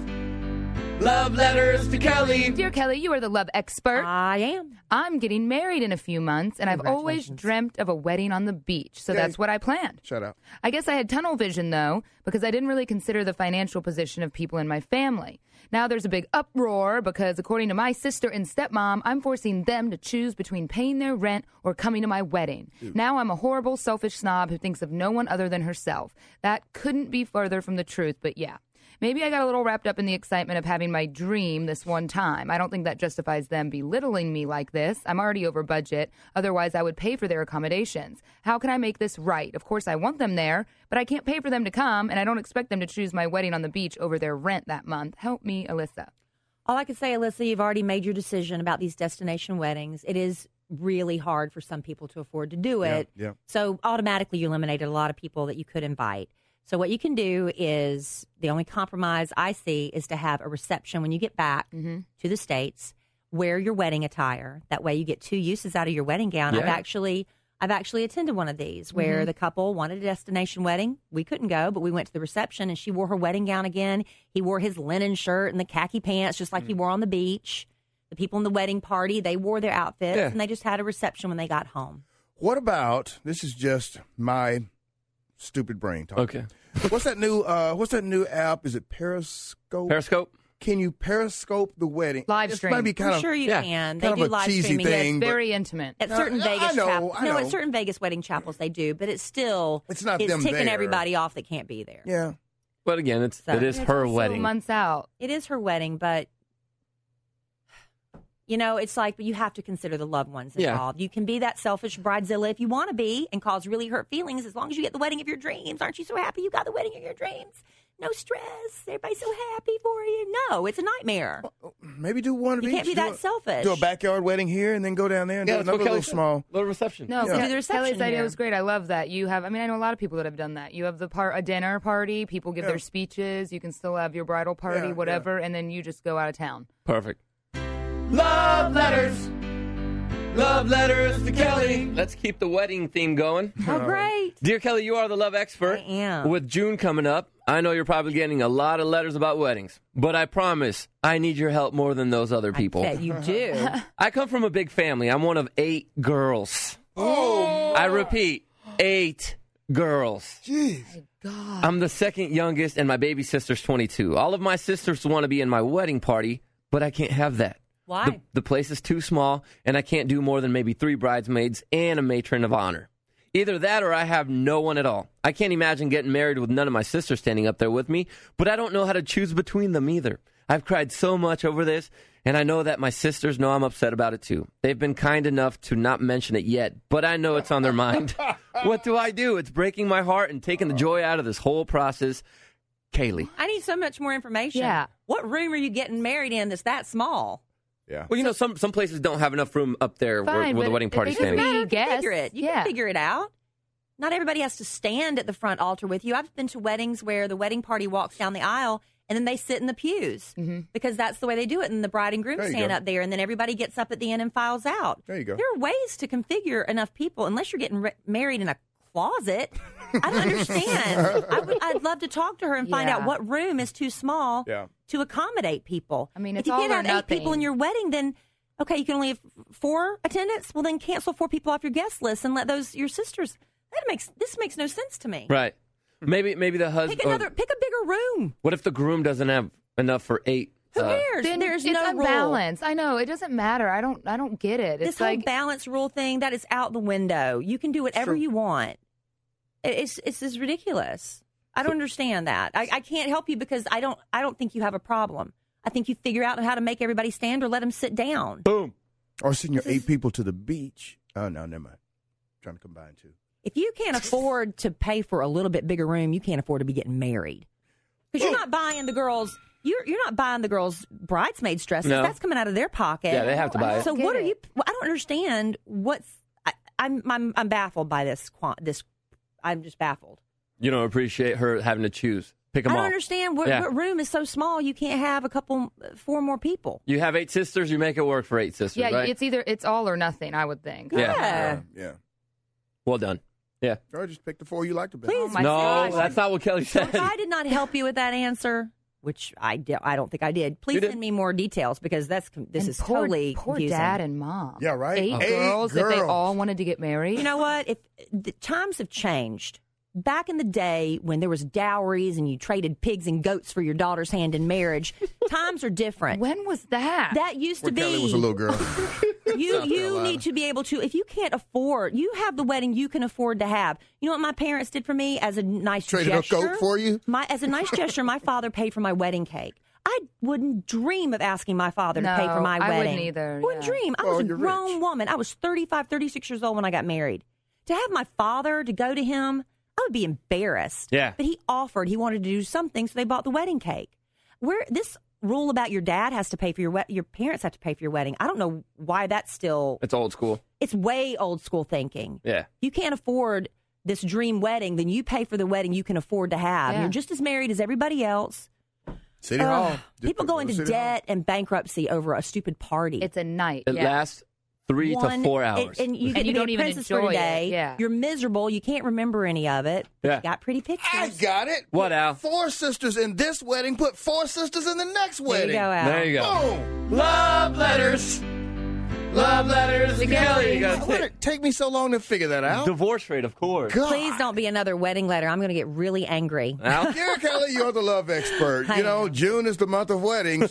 Speaker 2: Love letters to Kelly.
Speaker 8: Dear Kelly, you are the love expert.
Speaker 3: I am.
Speaker 8: I'm getting married in a few months, and I've always
Speaker 3: Congratulations.
Speaker 8: dreamt of a wedding on the beach, so
Speaker 4: Yay.
Speaker 8: that's what I planned.
Speaker 4: Shut up.
Speaker 8: I guess I had tunnel vision, though, because I didn't really consider the financial position of people in my family. Now there's a big uproar because, according to my sister and stepmom, I'm forcing them to choose between paying their rent or coming to my wedding. Now I'm a horrible, selfish snob who thinks of no one other than herself. That couldn't be further from the truth, but yeah. Maybe I got a little wrapped up in the excitement of having my dream this one time. I don't think that justifies them belittling me like this. I'm already over budget. Otherwise, I would pay for their accommodations. How can I make this right? Of course, I want them there, but I can't pay for them to come, and I don't expect them to choose my wedding on the beach over their rent that month. Help me, Alyssa.
Speaker 3: All I can say, Alyssa, you've already made your decision about these destination weddings. It is really hard for some people to afford to do it.
Speaker 4: Yeah, yeah.
Speaker 3: So automatically you eliminated a lot of people that you could invite. So what you can do is the only compromise I see is to have a reception when you get back
Speaker 8: Mm-hmm.
Speaker 3: to the States. Wear your wedding attire. That way you get two uses out of your wedding gown. I've
Speaker 2: Yeah.
Speaker 3: actually I've actually attended one of these where
Speaker 8: Mm-hmm.
Speaker 3: the couple wanted a destination wedding. We couldn't go, but we went to the reception and she wore her wedding gown again. He wore his linen shirt and the khaki pants just like he wore on the beach. The people in the wedding party, they wore their outfits
Speaker 4: Yeah.
Speaker 3: and they just had a reception when they got home.
Speaker 4: What about this? Is just my stupid brain talking.
Speaker 2: Okay.
Speaker 4: What's that new? Uh, what's that new app? Is it Periscope?
Speaker 2: Periscope.
Speaker 4: Can you Periscope the wedding?
Speaker 8: Live
Speaker 4: This
Speaker 8: stream.
Speaker 4: might be kind
Speaker 3: I'm
Speaker 4: of
Speaker 3: sure you
Speaker 2: yeah,
Speaker 3: can. They
Speaker 4: kind
Speaker 3: do
Speaker 4: of a
Speaker 3: live
Speaker 4: cheesy
Speaker 3: streaming.
Speaker 4: thing, but
Speaker 8: Very intimate.
Speaker 3: At
Speaker 4: No,
Speaker 3: certain
Speaker 4: I-
Speaker 3: Vegas
Speaker 4: I know,
Speaker 3: chapels,
Speaker 4: I
Speaker 3: no,
Speaker 4: know.
Speaker 3: at certain Vegas wedding chapels they do, but it's still
Speaker 4: It's not
Speaker 3: it's
Speaker 4: them
Speaker 3: ticking
Speaker 4: there.
Speaker 3: everybody off that can't be there.
Speaker 4: yeah.
Speaker 2: But again, it's
Speaker 3: So-
Speaker 2: it is
Speaker 3: It's
Speaker 2: her
Speaker 8: So
Speaker 2: wedding.
Speaker 8: months out.
Speaker 3: It is her wedding, but You know, it's like, but you have to consider the loved ones
Speaker 2: Yeah.
Speaker 3: involved. You can be that selfish bridezilla if you want to be and cause really hurt feelings as long as you get the wedding of your dreams. Aren't you so happy you got the wedding of your dreams? No stress. Everybody's so happy for you. No, it's a nightmare.
Speaker 4: Maybe do one of
Speaker 3: You
Speaker 4: each.
Speaker 3: can't be
Speaker 4: Do
Speaker 3: that
Speaker 4: a-
Speaker 3: selfish.
Speaker 4: Do a backyard wedding here and then go down there and
Speaker 2: Yeah,
Speaker 4: do
Speaker 2: that's what
Speaker 4: another
Speaker 2: Kelly
Speaker 4: little
Speaker 2: said.
Speaker 4: small.
Speaker 2: Little reception.
Speaker 8: No,
Speaker 3: Yeah.
Speaker 8: Ke-
Speaker 3: Do the reception
Speaker 8: Kelly's idea
Speaker 3: here.
Speaker 8: was great. I love that. You have, I mean, I know a lot of people that have done that. You have the part, a dinner party, people give
Speaker 4: Yeah.
Speaker 8: their speeches, you can still have your bridal party,
Speaker 4: Yeah,
Speaker 8: whatever, and then you just go out of town.
Speaker 2: Perfect. Love letters. Love letters to Kelly. Let's keep the wedding theme going.
Speaker 3: Oh, great.
Speaker 2: Dear Kelly, you are the love expert.
Speaker 3: I am.
Speaker 2: With June coming up, I know you're probably getting a lot of letters about weddings, but I promise I need your help more than those other people.
Speaker 3: I bet you do.
Speaker 2: I come from a big family. I'm one of eight girls.
Speaker 4: Oh,
Speaker 2: I repeat, eight girls.
Speaker 4: jeez.
Speaker 8: God.
Speaker 2: I'm the second youngest, and my baby sister's twenty-two. All of my sisters want to be in my wedding party, but I can't have that.
Speaker 3: Why?
Speaker 2: The, the place is too small, and I can't do more than maybe three bridesmaids and a matron of honor. Either that or I have no one at all. I can't imagine getting married with none of my sisters standing up there with me, but I don't know how to choose between them either. I've cried so much over this, and I know that my sisters know I'm upset about it too. They've been kind enough to not mention it yet, but I know it's on their mind. What do I do? It's breaking my heart and taking the joy out of this whole process. Kaylee.
Speaker 3: I need so much more information.
Speaker 8: Yeah.
Speaker 3: What room are you getting married in that's that small?
Speaker 4: Yeah.
Speaker 2: Well, you know, some, some places don't have enough room up there where,
Speaker 8: Fine,
Speaker 2: where the
Speaker 8: but
Speaker 2: wedding
Speaker 8: if
Speaker 2: party's
Speaker 8: they just
Speaker 2: standing.
Speaker 8: be
Speaker 3: You can
Speaker 8: guests,
Speaker 3: figure it. You
Speaker 8: yeah.
Speaker 3: can figure it out. Not everybody has to stand at the front altar with you. I've been to weddings where the wedding party walks down the aisle and then they sit in the pews
Speaker 8: Mm-hmm.
Speaker 3: because that's the way they do it. And the bride and groom
Speaker 4: There you
Speaker 3: stand
Speaker 4: go.
Speaker 3: up there, and then everybody gets up at the end and files out.
Speaker 4: There you go.
Speaker 3: There are ways to configure enough people, unless you're getting re- married in a closet. I don't understand. I would, I'd love to talk to her and find
Speaker 8: Yeah.
Speaker 3: out what room is too small
Speaker 4: Yeah.
Speaker 3: to accommodate people.
Speaker 8: I mean,
Speaker 3: if
Speaker 8: it's
Speaker 3: you
Speaker 8: all
Speaker 3: can't
Speaker 8: or
Speaker 3: have eight
Speaker 8: nothing.
Speaker 3: people in your wedding, then okay, you can only have four attendants. Well, then cancel four people off your guest list and let those your sisters. That makes this makes no sense to me.
Speaker 2: Right. Maybe maybe the husband.
Speaker 3: Pick another. Pick a bigger room.
Speaker 2: What if the groom doesn't have enough for eight?
Speaker 3: Who
Speaker 2: uh,
Speaker 3: cares?
Speaker 8: Then
Speaker 3: There's
Speaker 8: it's
Speaker 3: no rule.
Speaker 8: unbalanced. I know. It doesn't matter. I don't I don't get it. It's
Speaker 3: This whole
Speaker 8: like
Speaker 3: balance rule thing, that is out the window. You can do whatever
Speaker 4: Sure.
Speaker 3: you want. It- It's it's just ridiculous. I don't understand that. I, I can't help you because I don't I don't think you have a problem. I think you figure out how to make everybody stand or let them sit down.
Speaker 2: Boom.
Speaker 4: Or send your eight people to the beach. Oh, no, never mind. trying to combine two.
Speaker 3: If you can't afford to pay for a little bit bigger room, you can't afford to be getting married. Because you're not buying the girls. You're you're not buying the girls' bridesmaids dresses.
Speaker 2: No.
Speaker 3: That's coming out of their pocket.
Speaker 2: Yeah, they have to buy it.
Speaker 3: So
Speaker 8: Get
Speaker 3: what are
Speaker 8: it.
Speaker 3: you? Well, I don't understand. What's I, I'm I'm I'm baffled by this. quan- This I'm just baffled.
Speaker 2: You don't appreciate her having to choose. Pick them
Speaker 3: I
Speaker 2: all.
Speaker 3: don't understand what,
Speaker 2: Yeah.
Speaker 3: what room is so small you can't have a couple, four more people.
Speaker 2: You have eight sisters, you make it work for eight sisters,
Speaker 8: Yeah,
Speaker 2: right?
Speaker 8: it's either it's all or nothing. I would think.
Speaker 2: Yeah.
Speaker 3: Yeah.
Speaker 4: Yeah.
Speaker 2: Well done. Yeah.
Speaker 4: Or just pick the four you like the best.
Speaker 3: Please,
Speaker 8: my
Speaker 2: no,
Speaker 8: gosh.
Speaker 2: that's not what Kelly
Speaker 3: So
Speaker 2: said.
Speaker 3: if I did not help you with that answer, which I di- I don't think I did, please
Speaker 2: You did.
Speaker 3: send me more details because that's con- this
Speaker 8: And
Speaker 3: is
Speaker 8: poor,
Speaker 3: totally
Speaker 8: poor
Speaker 3: confusing.
Speaker 8: dad and mom.
Speaker 4: Yeah, right.
Speaker 8: Eight,
Speaker 4: Eight
Speaker 8: girls, if they
Speaker 4: girls.
Speaker 8: all wanted to get married.
Speaker 3: You know what? If the times have changed. Back in the day when there was dowries and you traded pigs and goats for your daughter's hand in marriage, times are different.
Speaker 8: When was that?
Speaker 3: That used
Speaker 4: When
Speaker 3: to be.
Speaker 4: Kelly was a little girl.
Speaker 3: You
Speaker 4: South
Speaker 3: you
Speaker 4: Carolina.
Speaker 3: need to be able to, if you can't afford, you have the wedding you can afford to have. You know what my parents did for me as a nice
Speaker 4: Traded a
Speaker 3: gesture?
Speaker 4: goat for you?
Speaker 3: My as a nice gesture, my father paid for my wedding cake. I wouldn't dream of asking my father to pay for
Speaker 8: No,
Speaker 3: my
Speaker 8: I
Speaker 3: wedding.
Speaker 8: wouldn't either,
Speaker 3: Wouldn't
Speaker 8: yeah.
Speaker 3: dream. I
Speaker 4: Well,
Speaker 3: was a
Speaker 4: you're
Speaker 3: grown
Speaker 4: rich.
Speaker 3: woman. I was thirty-five, thirty-six years old when I got married. To have my father to go to him, I would be embarrassed.
Speaker 2: Yeah.
Speaker 3: But he offered. He wanted to do something, so they bought the wedding cake. Where this rule about your dad has to pay for your wed- your parents have to pay for your wedding. I don't know why that's still.
Speaker 2: It's old school.
Speaker 3: It's way old school thinking.
Speaker 2: Yeah.
Speaker 3: You can't afford this dream wedding, then you pay for the wedding you can afford to have.
Speaker 8: Yeah.
Speaker 3: You're just as married as everybody else.
Speaker 4: City
Speaker 3: Ugh.
Speaker 4: Hall.
Speaker 3: People go into
Speaker 4: City Hall.
Speaker 3: debt and bankruptcy over a stupid party.
Speaker 8: It's a night.
Speaker 2: It
Speaker 8: yeah.
Speaker 2: lasts three
Speaker 3: One-
Speaker 2: to four
Speaker 3: and-
Speaker 2: hours.
Speaker 3: And, you
Speaker 8: And
Speaker 3: get
Speaker 8: you
Speaker 3: to be
Speaker 8: don't
Speaker 3: a
Speaker 8: even
Speaker 3: princess for
Speaker 8: enjoy it.
Speaker 3: today.
Speaker 8: Yeah.
Speaker 3: You're miserable. You can't remember any of it.
Speaker 2: Yeah.
Speaker 3: You got pretty pictures.
Speaker 4: I got it.
Speaker 2: What, Al?
Speaker 4: Four sisters in this wedding. Put four sisters in the next
Speaker 3: There
Speaker 4: wedding.
Speaker 3: you go, Al.
Speaker 2: There you go.
Speaker 4: Boom.
Speaker 2: Love letters. Love letters to Kelly. You gotta
Speaker 4: Why would
Speaker 2: take-
Speaker 4: it take me so long to figure that out?
Speaker 2: Divorce rate, of course.
Speaker 4: God.
Speaker 3: Please don't be another wedding letter. I'm going to get really angry.
Speaker 2: Al?
Speaker 4: Yeah, Kelly, you're the love expert.
Speaker 3: I
Speaker 4: You know,
Speaker 3: am.
Speaker 4: June is the month of weddings.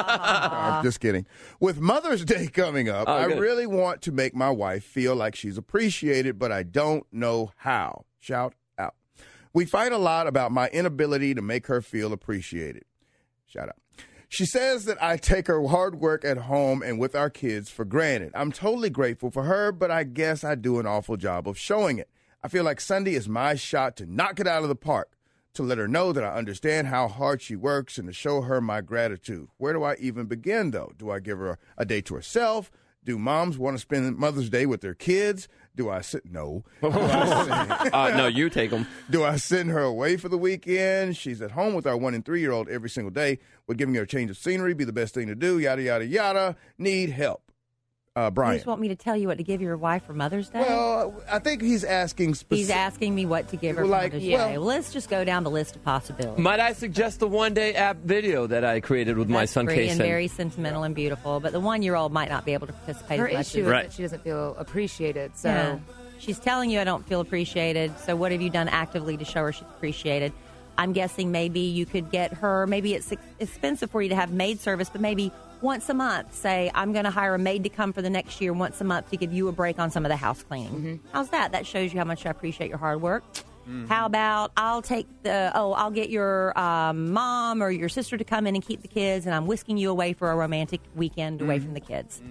Speaker 4: I'm just kidding. With Mother's Day coming up,
Speaker 2: Oh,
Speaker 4: I
Speaker 2: good.
Speaker 4: really want to make my wife feel like she's appreciated, but I don't know how. Shout out. We fight a lot about my inability to make her feel appreciated. Shout out. She says that I take her hard work at home and with our kids for granted. I'm totally grateful for her, but I guess I do an awful job of showing it. I feel like Sunday is my shot to knock it out of the park, to let her know that I understand how hard she works and to show her my gratitude. Where do I even begin, though? Do I give her a day to herself? Do moms want to spend Mother's Day with their kids? Do I sit? No. Do I send,
Speaker 2: uh, no, you take them.
Speaker 4: Do I send her away for the weekend? She's at home with our one and three year old every single day. Would giving her a change of scenery be the best thing to do? Yada yada yada. Need help. Uh, Brian.
Speaker 3: You just want me to tell you what to give your wife for Mother's Day?
Speaker 4: Well, I think he's asking. Specific-
Speaker 3: he's asking me what to give her for
Speaker 4: like,
Speaker 3: Mother's
Speaker 4: well,
Speaker 3: Day. Well, let's just go down the list of possibilities.
Speaker 2: Might I suggest the one-day app video that I created with
Speaker 3: That's
Speaker 2: my son,
Speaker 3: free
Speaker 2: Kason?
Speaker 3: and very sentimental and beautiful, but the one-year-old might not be able to participate
Speaker 8: Her
Speaker 3: as much
Speaker 8: issue
Speaker 3: as
Speaker 8: is
Speaker 2: Right.
Speaker 8: that she doesn't feel appreciated. So
Speaker 3: Yeah. She's telling you I don't feel appreciated, so what have you done actively to show her she's appreciated? I'm guessing maybe you could get her, maybe it's expensive for you to have maid service, but maybe once a month, say, I'm going to hire a maid to come for the next year once a month to give you a break on some of the house cleaning.
Speaker 8: Mm-hmm.
Speaker 3: How's that? That shows you how much I appreciate your hard work. Mm-hmm. How about I'll take the, oh, I'll get your um, mom or your sister to come in and keep the kids, and I'm whisking you away for a romantic weekend away
Speaker 8: Mm-hmm.
Speaker 3: from the kids.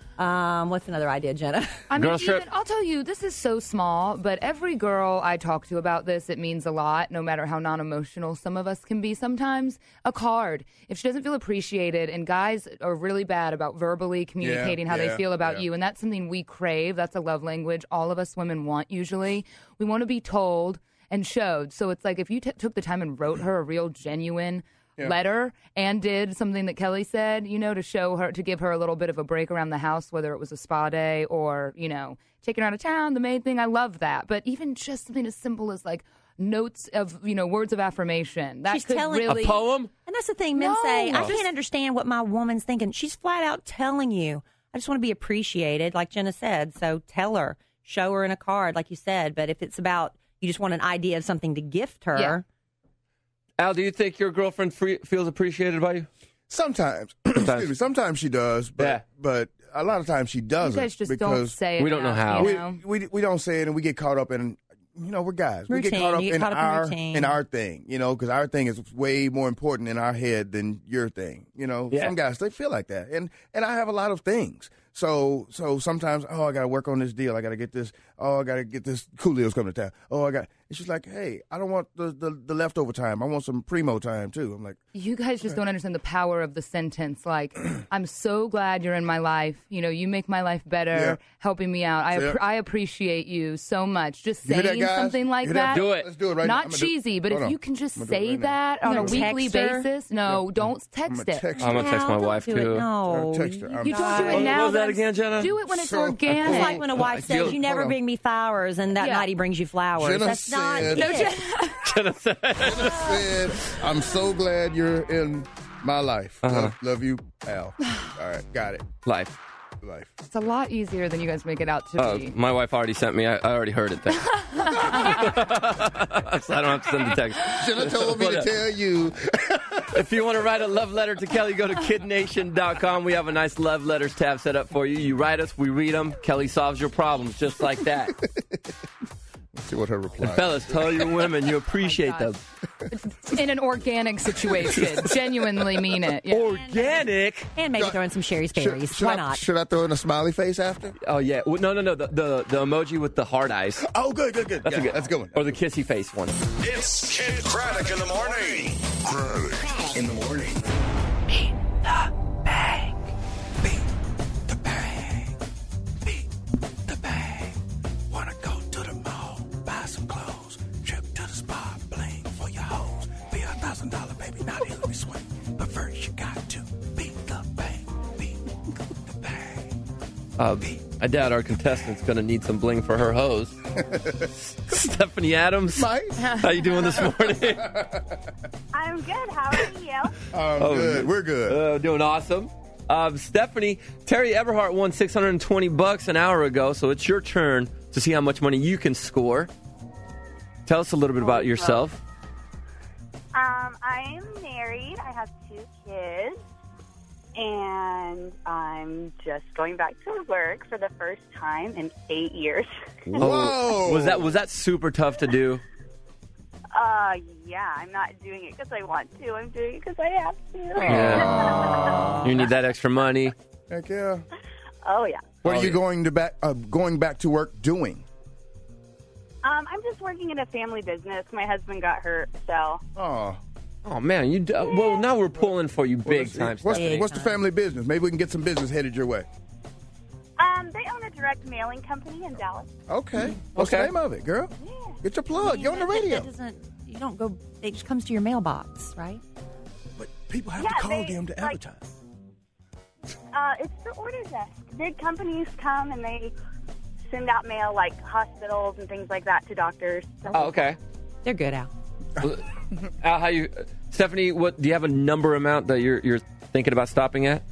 Speaker 3: Um, what's another idea, Jenna?
Speaker 8: I mean,
Speaker 2: Girls
Speaker 8: even,
Speaker 2: trip.
Speaker 8: I'll tell you, this is so small, but every girl I talk to about this, it means a lot, no matter how non-emotional some of us can be sometimes. A card. If she doesn't feel appreciated, and guys are really bad about verbally communicating how
Speaker 4: yeah,
Speaker 8: they feel about
Speaker 4: yeah.
Speaker 8: you, and that's something we crave. That's a love language all of us women want usually. We want to be told and showed. So it's like if you t- took the time and wrote her a real genuine
Speaker 4: Yeah.
Speaker 8: letter and did something that Kelly said, you know, to show her, to give her a little bit of a break around the house, whether it was a spa day or, you know, taking her out of town, the maid thing, I love that. But even just something as simple as like notes of, you know, words of affirmation. That
Speaker 3: She's
Speaker 8: could
Speaker 3: telling
Speaker 8: really...
Speaker 2: A poem?
Speaker 3: And that's the thing men
Speaker 8: No.
Speaker 3: say, I
Speaker 8: Just-
Speaker 3: can't understand what my woman's thinking. She's flat out telling you, I just want to be appreciated, like Jenna said. So tell her, show her in a card, like you said. But if it's about, you just want an idea of something to gift her.
Speaker 8: Yeah.
Speaker 2: Al, do you think your girlfriend free, feels appreciated by you?
Speaker 4: Sometimes, excuse me. Sometimes she does, but
Speaker 2: Yeah.
Speaker 4: but a lot of times she doesn't.
Speaker 8: You guys just don't
Speaker 4: because
Speaker 8: say it.
Speaker 2: we don't know
Speaker 8: now,
Speaker 2: how.
Speaker 8: you
Speaker 4: we,
Speaker 8: know?
Speaker 4: we we don't say it, and we get caught up in. You know, we're guys. We get
Speaker 3: Routine.
Speaker 4: caught up
Speaker 3: You get
Speaker 4: in
Speaker 3: caught up in
Speaker 4: our
Speaker 3: routine.
Speaker 4: in our thing. You know, because our thing is way more important in our head than your thing. You know,
Speaker 2: Yeah.
Speaker 4: some guys they feel like that, and and I have a lot of things. So so sometimes, oh, I got to work on this deal. I got to get this. Oh, I got to get this. Coolio's coming to town. Oh, I got. It's just like, hey, I don't want the, the the leftover time. I want some primo time too. I'm like,
Speaker 8: You guys just don't understand the power of the sentence. Like, I'm so glad you're in my life. You know, you make my life better,
Speaker 4: Yeah.
Speaker 8: helping me out. I,
Speaker 4: Yeah.
Speaker 8: appre- I appreciate you so much. Just
Speaker 4: You hear that,
Speaker 8: saying
Speaker 4: guys?
Speaker 8: something like
Speaker 4: You hear that?
Speaker 8: that.
Speaker 2: Do it.
Speaker 4: Let's do it right now.
Speaker 8: Not
Speaker 4: I'm gonna do-
Speaker 8: cheesy, but
Speaker 4: Hold
Speaker 8: if
Speaker 4: on.
Speaker 8: you can just
Speaker 4: I'm gonna do it
Speaker 8: say
Speaker 4: right now.
Speaker 8: that on
Speaker 3: You
Speaker 8: a
Speaker 3: know,
Speaker 8: weekly
Speaker 3: text her?
Speaker 8: basis, no, don't text
Speaker 4: gonna
Speaker 8: it.
Speaker 4: text
Speaker 2: I'm gonna text my
Speaker 3: Al, don't
Speaker 2: wife
Speaker 3: do it.
Speaker 2: too.
Speaker 3: No,
Speaker 4: Or text her. I'm
Speaker 8: You don't do it
Speaker 2: What
Speaker 8: now.
Speaker 2: was that
Speaker 8: then
Speaker 2: again, Jenna?
Speaker 8: Do it when it's
Speaker 4: So-
Speaker 8: organic.
Speaker 3: It's like when a wife
Speaker 2: I
Speaker 3: says,
Speaker 2: feel-
Speaker 3: you never
Speaker 4: hold on.
Speaker 3: bring me flowers, and that
Speaker 8: Yeah.
Speaker 3: night he brings you flowers.
Speaker 4: Jenna
Speaker 3: That's not
Speaker 4: said-
Speaker 3: it.
Speaker 4: No,
Speaker 8: Jen-
Speaker 2: Jenna said.
Speaker 4: Jenna said, I'm so glad you're in my life.
Speaker 2: Uh-huh.
Speaker 4: Love, love you, Al. All right, got it.
Speaker 2: Life.
Speaker 4: Life.
Speaker 8: It's a lot easier than you guys make it out to
Speaker 2: Oh,
Speaker 8: be.
Speaker 2: my wife already sent me. I, I already heard it. Then. So I don't have to send the text.
Speaker 4: Jenna told me to tell you.
Speaker 2: If you want to write a love letter to Kelly, go to kid nation dot com. We have a nice love letters tab set up for you. You write us, we read them. Kelly solves your problems just like that.
Speaker 4: Let's see what her reply.
Speaker 2: And fellas, tell your women you appreciate
Speaker 8: Oh
Speaker 2: them.
Speaker 8: In an organic situation. Genuinely mean it. Yeah.
Speaker 2: Organic.
Speaker 3: And maybe throw in some Sherry's berries.
Speaker 4: Should
Speaker 3: Why
Speaker 4: I,
Speaker 3: not?
Speaker 4: Should I throw in a smiley face after?
Speaker 2: Oh, yeah. Well, no, no, no. The, the the emoji with the hard eyes.
Speaker 4: Oh, good, good, good.
Speaker 2: That's
Speaker 4: yeah,
Speaker 2: a good.
Speaker 4: That's a good one.
Speaker 2: Or the kissy face one.
Speaker 1: It's Kid Craddock in the morning. Craddock in the morning.
Speaker 18: the bag. Beat the bag. Wanna go to the mall, buy some clothes, trip to the spa, bling for your hoes. Be a thousand dollar baby, now they let me swing. But first you got to beat the bag. Beat the bag.
Speaker 2: Uh, I doubt our contestant's going to need some bling for her hose. Stephanie Adams.
Speaker 4: Mike.
Speaker 2: How you doing this morning?
Speaker 9: I'm good. How are you?
Speaker 4: I'm
Speaker 2: Oh,
Speaker 4: good. We're good.
Speaker 2: Uh, doing awesome. Um, Stephanie, Terry Everhart won six hundred twenty bucks an hour ago, so it's your turn to see how much money you can score. Tell us a little bit about yourself.
Speaker 9: Um, I'm married. I have two kids. And I'm just going back to work for the first time in eight years.
Speaker 2: Oh, was that was that super tough to do?
Speaker 6: Uh, yeah, I'm not doing it because I want to. I'm doing it because I have to.
Speaker 2: Yeah. You need that extra money.
Speaker 4: Heck yeah.
Speaker 6: Oh, yeah.
Speaker 4: What
Speaker 2: Oh,
Speaker 4: are you
Speaker 2: yeah.
Speaker 4: going to back uh, going back to work doing?
Speaker 6: Um, I'm just working in a family business. My husband got hurt, so.
Speaker 4: Oh.
Speaker 2: Oh, man. You. Do, well, now we're pulling for you big time.
Speaker 4: What's,
Speaker 2: Stephanie.
Speaker 4: what's the family business? Maybe we can get some business headed your way.
Speaker 6: Um, they own a direct mailing company in Dallas.
Speaker 4: Okay. What's
Speaker 2: Okay.
Speaker 4: the name of it, girl? Get your plug. You're on the
Speaker 3: That-
Speaker 4: radio.
Speaker 3: That doesn't, you don't go, it just comes to your mailbox, right?
Speaker 4: But people have
Speaker 6: Yeah,
Speaker 4: to call
Speaker 6: they,
Speaker 4: them to
Speaker 6: like-
Speaker 4: advertise.
Speaker 6: Uh, it's the order desk. Big companies come and they send out mail, like hospitals and things like that, to doctors.
Speaker 2: Oh, okay.
Speaker 3: They're good, Al.
Speaker 2: Al, how you, Stephanie? What do you have a number amount that you're you're thinking about stopping at?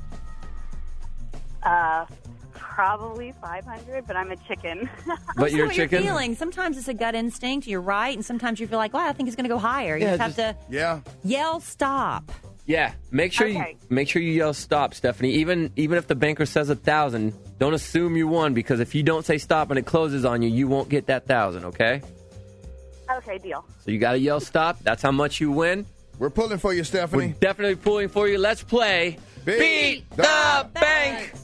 Speaker 6: Uh, probably five hundred, but I'm a chicken.
Speaker 2: But you're a
Speaker 3: what
Speaker 2: chicken.
Speaker 3: You're feeling. Sometimes it's a gut instinct. You're right, and sometimes you feel like, "Wow, I think it's going to go higher." You
Speaker 2: Yeah,
Speaker 3: just have
Speaker 2: just-
Speaker 3: to
Speaker 4: Yeah.
Speaker 3: yell stop.
Speaker 2: Yeah, make sure
Speaker 6: Okay.
Speaker 2: you make sure you yell stop, Stephanie. Even even if the banker says a thousand, don't assume you won, because if you don't say stop and it closes on you, you won't get that thousand. Okay?
Speaker 6: Okay, deal.
Speaker 2: So you got to yell stop. That's how much you win.
Speaker 4: We're pulling for you,
Speaker 2: We're
Speaker 4: Stephanie.
Speaker 2: definitely pulling for you. Let's play.
Speaker 4: Beat
Speaker 2: Beat
Speaker 4: the
Speaker 2: the bank.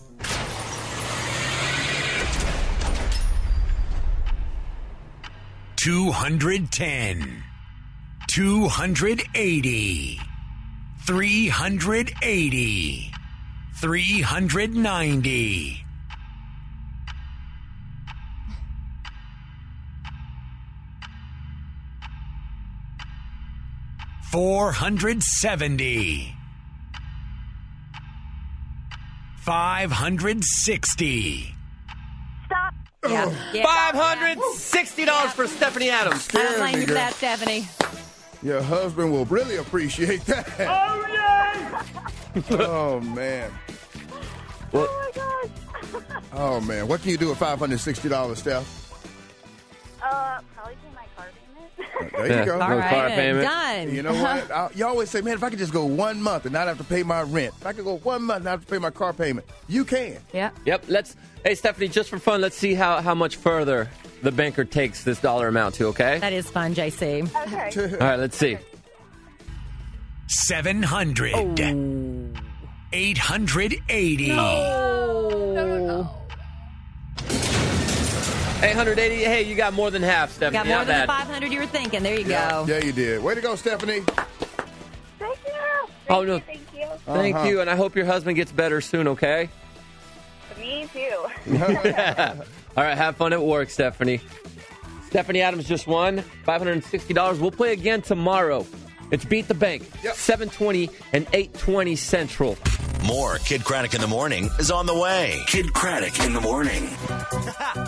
Speaker 1: two hundred ten, two hundred eighty, three hundred eighty, three hundred ninety. four hundred seventy, five hundred sixty.
Speaker 6: Stop.
Speaker 3: Yeah. yeah.
Speaker 2: Five hundred sixty dollars for Stephanie Adams.
Speaker 3: I don't blame you for
Speaker 4: girl.
Speaker 3: that, Stephanie.
Speaker 4: Your husband will really appreciate that.
Speaker 6: Oh, yeah!
Speaker 4: Oh, man.
Speaker 2: Well,
Speaker 6: Oh, my gosh.
Speaker 4: Oh, man. What can you do with five hundred sixty dollars, Steph?
Speaker 6: uh, probably pay my car payment.
Speaker 4: There you
Speaker 2: Yeah.
Speaker 4: go.
Speaker 2: All
Speaker 3: All
Speaker 2: No
Speaker 3: right,
Speaker 2: car payment.
Speaker 3: done.
Speaker 4: You know what? I, you always say, man, if I could just go one month and not have to pay my rent, if I could go one month and not have to pay my car payment, you can.
Speaker 8: Yeah.
Speaker 2: Yep. Let's. Hey, Stephanie, just for fun, let's see how how much further the banker takes this dollar amount to. Okay.
Speaker 3: That is fun, J C.
Speaker 6: Okay.
Speaker 2: All right. Let's see.
Speaker 1: seven hundred, eight hundred eighty,
Speaker 2: eight hundred eighty. Hey, you got more than half, Stephanie.
Speaker 3: Got more
Speaker 2: Not
Speaker 3: than the
Speaker 2: bad.
Speaker 3: five hundred you were thinking. There you
Speaker 4: Yeah,
Speaker 3: go.
Speaker 4: yeah, you did. Way to go, Stephanie.
Speaker 6: Thank you.
Speaker 2: Oh, no.
Speaker 6: Thank you.
Speaker 2: Thank
Speaker 4: Uh-huh.
Speaker 2: you, and I hope your husband gets better soon. Okay.
Speaker 6: Me too.
Speaker 2: All right. Have fun at work, Stephanie. Stephanie Adams just won five hundred sixty dollars. We'll play again tomorrow. It's Beat the Bank,
Speaker 4: Yep.
Speaker 2: seven twenty and eight twenty Central.
Speaker 1: More Kid Craddock in the Morning is on the way. Kid Craddock in the Morning.